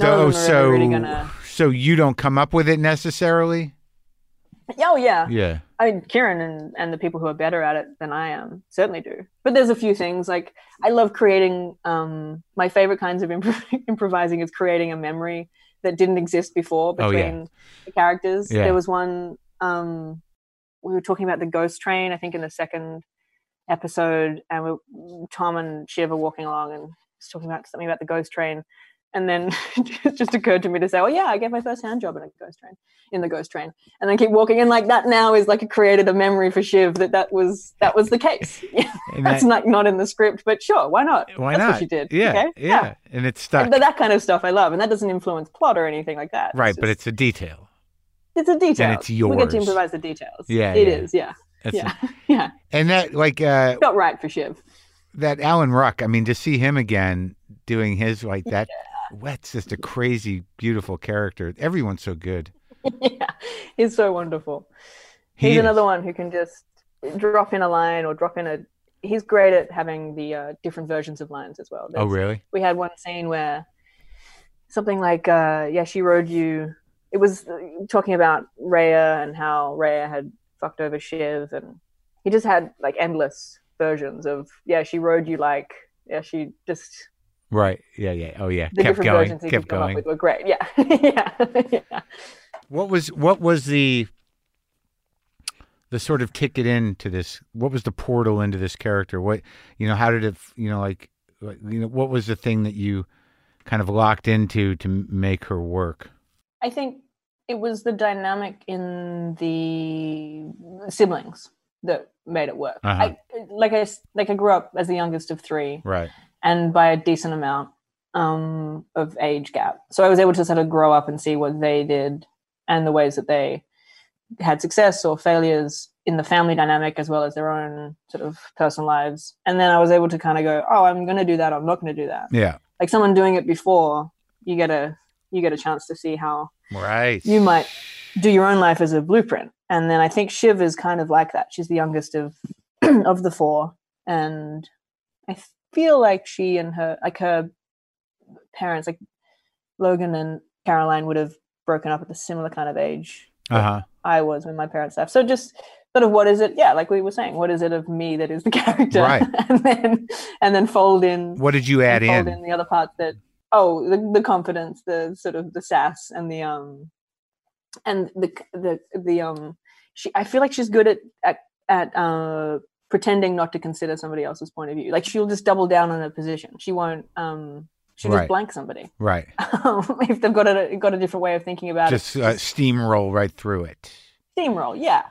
So you don't come up with it necessarily? Oh, yeah. Yeah. I mean, Kieran and the people who are better at it than I am certainly do. But there's a few things. Like, I love creating, my favorite kinds of improvising is creating a memory that didn't exist before between the characters. Yeah. There was one, we were talking about the ghost train, I think in the second episode, and Tom and Shiv are walking along and he's talking about something about the ghost train. And then it just occurred to me to say, oh yeah, I get my first hand job in the ghost train. And then keep walking. And like that now is like created a memory for Shiv that was the case. Yeah. That's not in the script, but sure, why not? Why That's not? what she did. Yeah, okay? yeah. And it's stuck. But that kind of stuff I love. And that doesn't influence plot or anything like that. Right, but it's a detail. It's a detail. And it's yours. We get to improvise the details. Yeah. It is, yeah. Yeah. And that felt right for Shiv. That Alan Ruck, I mean, to see him again doing his like that, that's just a crazy, beautiful character. Everyone's so good. Yeah, he's so wonderful. He's another one who can just drop in a line or he's great at having the different versions of lines as well. Oh, really? We had one scene where something like, she rode you. It was talking about Rhea and how Rhea had fucked over Shiv, and he just had like endless versions of, she rode you like, she just... Right. Yeah. Oh, yeah. The kept different going. versions he Kept could come going. up with were great. Yeah. Yeah. What was the sort of ticket into this? What was the portal into this character? What, how did it, what was the thing that you kind of locked into to make her work? I think it was the dynamic in the siblings that made it work. Uh-huh. I grew up as the youngest of 3. Right. And by a decent amount of age gap. So I was able to sort of grow up and see what they did and the ways that they had success or failures in the family dynamic as well as their own sort of personal lives. And then I was able to kind of go, oh, I'm going to do that. I'm not going to do that. Yeah. Like someone doing it before, you get a chance to see how right. you might do your own life as a blueprint. And then I think Shiv is kind of like that. She's the youngest of of the four, and I feel like she and her parents, like Logan and Caroline, would have broken up at a similar kind of age I was when my parents left. So just sort of, what is it? Yeah, like we were saying, what is it of me that is the character? Right. and then fold in. What did you add in? Fold in the other parts that the confidence, the sort of the sass, and the I feel like she's good at pretending not to consider somebody else's point of view. Like she'll just double down on her position. She won't. She'll just blank somebody. Right. If they've got a different way of thinking about it. Just steamroll right through it. Steamroll. Yeah.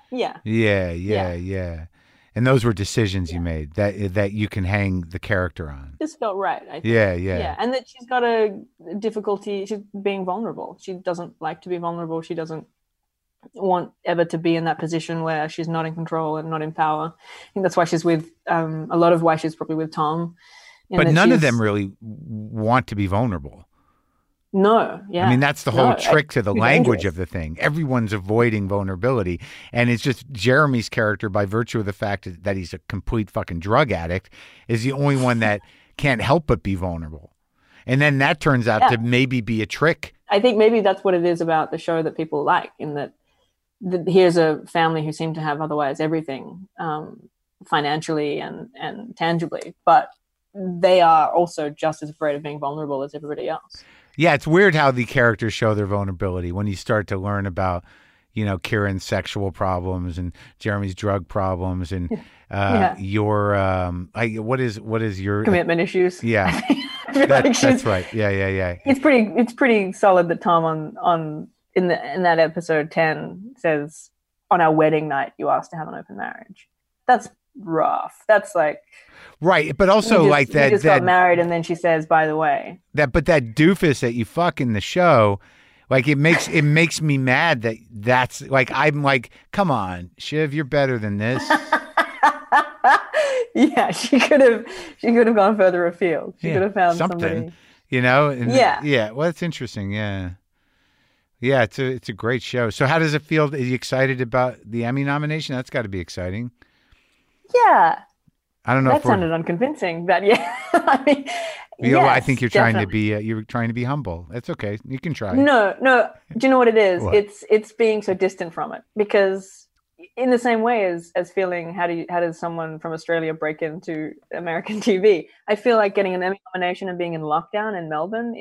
And those were decisions you made that you can hang the character on. Just felt right. I think. Yeah. And that she's got a difficulty. She's being vulnerable. She doesn't like to be vulnerable. She doesn't want ever to be in that position where she's not in control and not in power. I think that's why she's with a lot of why she's probably with Tom. But none of them really want to be vulnerable. No, yeah. I mean, that's the whole trick to the language of the thing. Everyone's avoiding vulnerability. And it's just Jeremy's character, by virtue of the fact that he's a complete fucking drug addict, is the only one that can't help but be vulnerable. And then that turns out to maybe be a trick. I think maybe that's what it is about the show that people like, in that here's a family who seem to have otherwise everything, financially and tangibly, but they are also just as afraid of being vulnerable as everybody else. Yeah, it's weird how the characters show their vulnerability when you start to learn about, Kieran's sexual problems and Jeremy's drug problems and your what is your commitment issues? Yeah, that's right. Yeah. It's pretty solid that Tom in that episode 10 says, on our wedding night you asked to have an open marriage. That's rough. That's like. Right, but also like that. He just got married, and then she says, "By the way." But that doofus that you fuck in the show, like it makes me mad that's like, I'm like, come on, Shiv, you're better than this. Yeah, she could have gone further afield. She could have found something, somebody. Yeah. Well, it's interesting. Yeah. It's a great show. So, how does it feel? Are you excited about the Emmy nomination? That's got to be exciting. Yeah. I don't know. That sounded unconvincing, but yeah. I mean, yes, I think you're trying to be humble. That's okay. You can try. No. Do you know what it is? What? It's being so distant from it, because in the same way as feeling how does someone from Australia break into American TV? I feel like getting an Emmy nomination and being in lockdown in Melbourne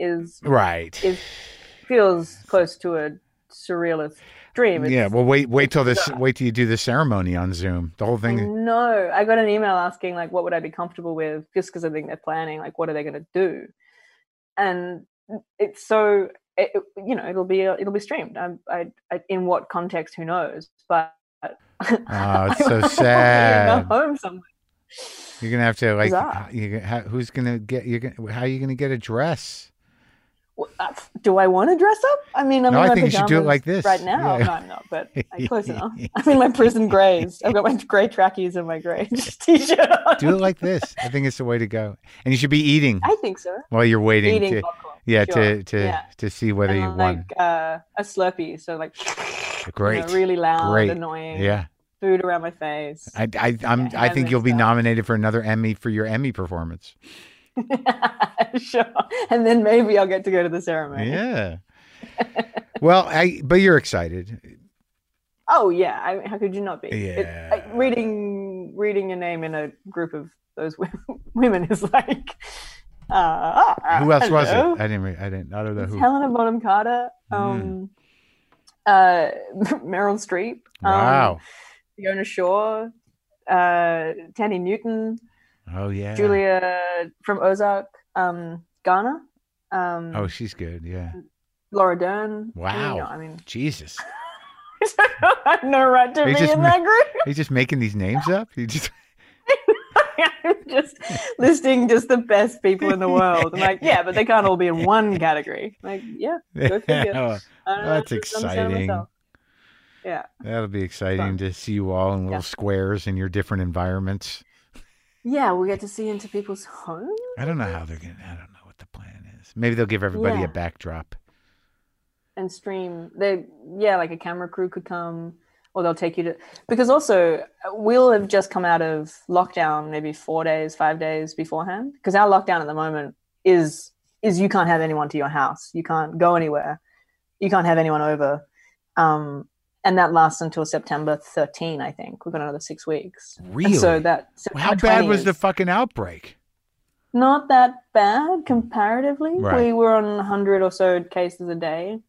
feels close to a surrealist dream. Well, wait till you do the ceremony on Zoom. The whole thing. No, I got an email asking like, what would I be comfortable with, just because I think they're planning like, what are they going to do? And it's so it'll be streamed. I in what context, who knows? But it's so sad. Home somewhere. You're gonna have to who's gonna get how are you gonna get a dress? Do I want to dress up? I mean, I think you should do it like this right now. Yeah. No, I'm not, but I'm close enough. I'm in my prison grays. I've got my gray trackies and my gray t-shirt on. Do it like this. I think it's the way to go. And you should be eating. I think so. While you're waiting. Eating popcorn. To see whether you won. A Slurpee, so like great, really loud, annoying. Yeah. Food around my face. I think you'll be nominated for another Emmy for your Emmy performance. Sure, and then maybe I'll get to go to the ceremony. Yeah. Well, but you're excited. Oh yeah, how could you not be? Yeah. Reading your name in a group of those women is like. Who else was it? I don't know who. Helena Bonham Carter, Meryl Streep. Wow. Fiona Shaw, Tandy Newton. Oh yeah. Julia from Ozark, Garner. She's good. Yeah. Laura Dern. Wow. I mean, Jesus. I have no right to be in that group. He's just making these names up. I'm just listing just the best people in the world. I'm like, yeah, but they can't all be in one category. Like, yeah, go figure. That's exciting. Yeah. That'll be exciting to see you all in little squares in your different environments. Yeah, we'll get to see into people's homes. I don't know how they're going to, I don't know what the plan is. Maybe they'll give everybody a backdrop. And stream. Like a camera crew could come. or they'll take you to, because also we'll have just come out of lockdown maybe 4 days, 5 days beforehand, because our lockdown at the moment is you can't have anyone to your house, you can't go anywhere, you can't have anyone over, and that lasts until September 13. I think we've got another 6 weeks. Really? And so that how bad was the fucking outbreak? Not that bad comparatively. Right. We were on 100 or so cases a day,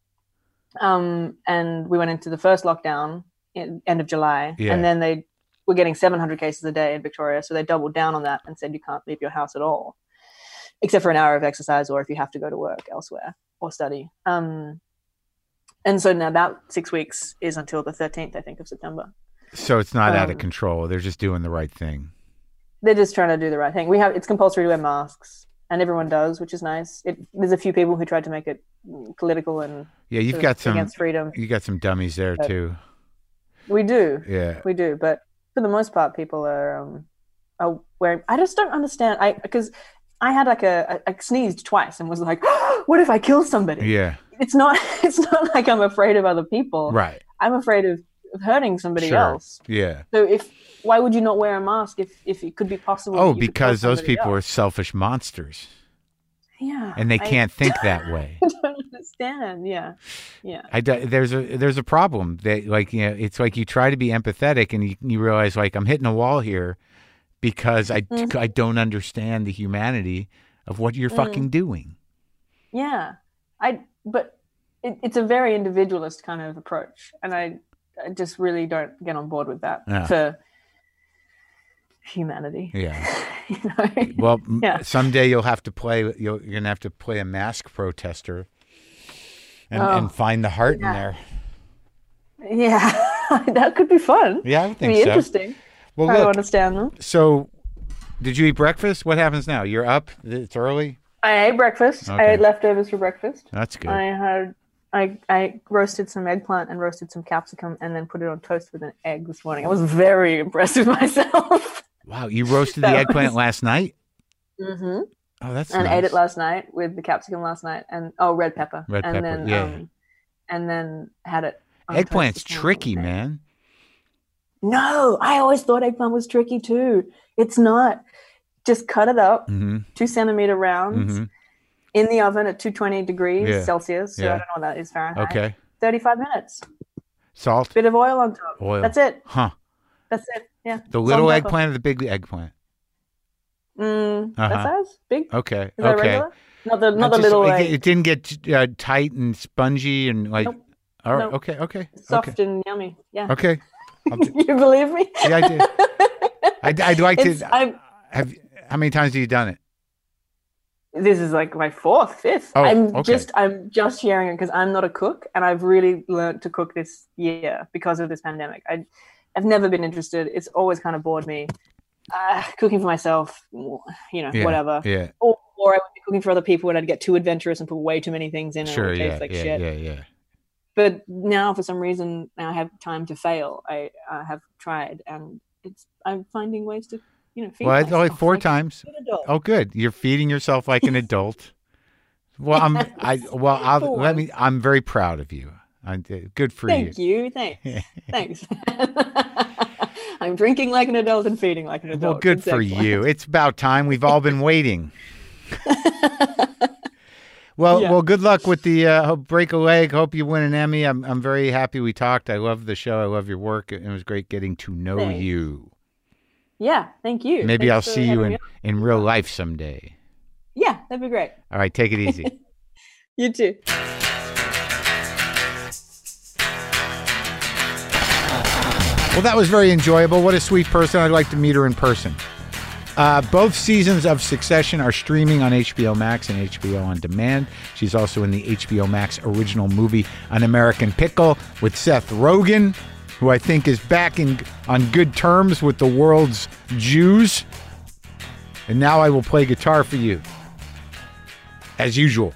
and we went into the first lockdown in end of July, and then they were getting 700 cases a day in Victoria, so they doubled down on that and said you can't leave your house at all, except for an hour of exercise or if you have to go to work elsewhere or study. And so now that 6 weeks is until the 13th, I think, of September. So it's not out of control. They're just doing the right thing. They're just trying to do the right thing. It's compulsory to wear masks, and everyone does, which is nice. There's a few people who tried to make it political and you've got some against freedom. You got some dummies there too. We do. Yeah, we do. But for the most part, people are wearing. I just don't understand. Because I had I sneezed twice and was like, oh, what if I kill somebody? Yeah. It's not like I'm afraid of other people. Right. I'm afraid of hurting somebody else. Yeah. So why would you not wear a mask if it could be possible? Oh, because those people are selfish monsters. Yeah. And they can't think that way. I don't understand. Yeah. Yeah. There's a problem. It's like you try to be empathetic and you realize like I'm hitting a wall here because I don't understand the humanity of what you're fucking doing. Yeah. But it's a very individualist kind of approach, and I just really don't get on board with that for humanity. Yeah. You know? Well, someday you'll have to play. You're gonna have to play a mask protester, and find the heart in there. Yeah, that could be fun. Yeah, I would think so. It'd be interesting. Well, I don't understand them. So, did you eat breakfast? What happens now? You're up. It's early. I ate breakfast. Okay. I ate leftovers for breakfast. That's good. I roasted some eggplant and roasted some capsicum and then put it on toast with an egg this morning. I was very impressed with myself. Wow, you roasted the eggplant last night? Mm-hmm. Oh, that's and nice. Ate it last night with the capsicum last night and red pepper. And then had it on eggplant's tricky, man. No, I always thought eggplant was tricky too. It's not. Just cut it up, 2 centimeter rounds, in the oven at 220 degrees Celsius. So I don't know what that is Fahrenheit. Okay. 35 minutes. Salt. Bit of oil on top. Oil. That's it. Huh. That's it. Yeah. The little eggplant or the big eggplant? That size? Big? Okay. Is that regular? Not the little. It didn't get tight and spongy and like. Nope. All right. Nope. Okay. Soft and yummy. Yeah. Okay. You believe me? Yeah, I do. I'd like to. How many times have you done it? This is like my 4th, 5th. Oh, I'm just sharing it because I'm not a cook, and I've really learned to cook this year because of this pandemic. I've never been interested. It's always kind of bored me. Cooking for myself, whatever. Yeah. Or I would be cooking for other people, and I'd get too adventurous and put way too many things in it. Sure, and it would taste like shit. Yeah. But now, for some reason, I have time to fail. I have tried, and I'm finding ways to. Feed it's only 4 like times. Oh, good. You're feeding yourself like an adult. Well, I'm very proud of you. Good for you. Thank you. Thanks. I'm drinking like an adult and feeding like an adult. Well, good for you. It's about time. We've all been waiting. Well, good luck with the break a leg. Hope you win an Emmy. I'm very happy we talked. I love the show. I love your work. It was great getting to know you. Yeah, thank you. Maybe I'll see you in real life someday. Yeah, that'd be great. All right, take it easy. You too. Well, that was very enjoyable. What a sweet person. I'd like to meet her in person. Both seasons of Succession are streaming on HBO Max and HBO On Demand. She's also in the HBO Max original movie An American Pickle with Seth Rogen, who I think is back on good terms with the world's Jews. And now I will play guitar for you, as usual.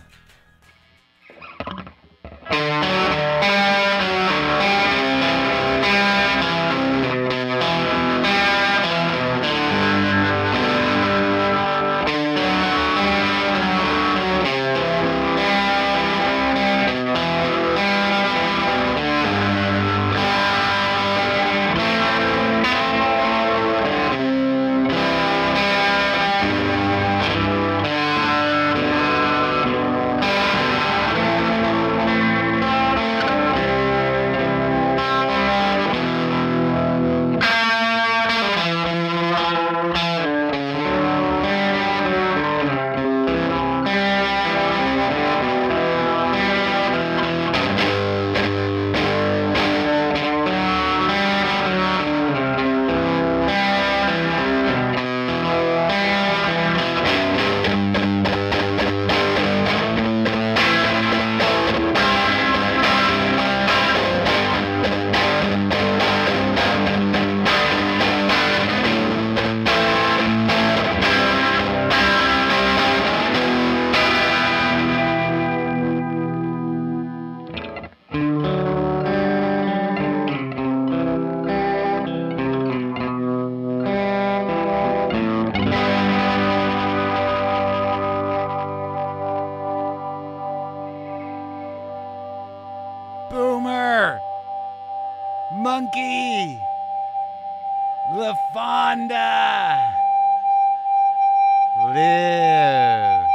LaFonda. Live.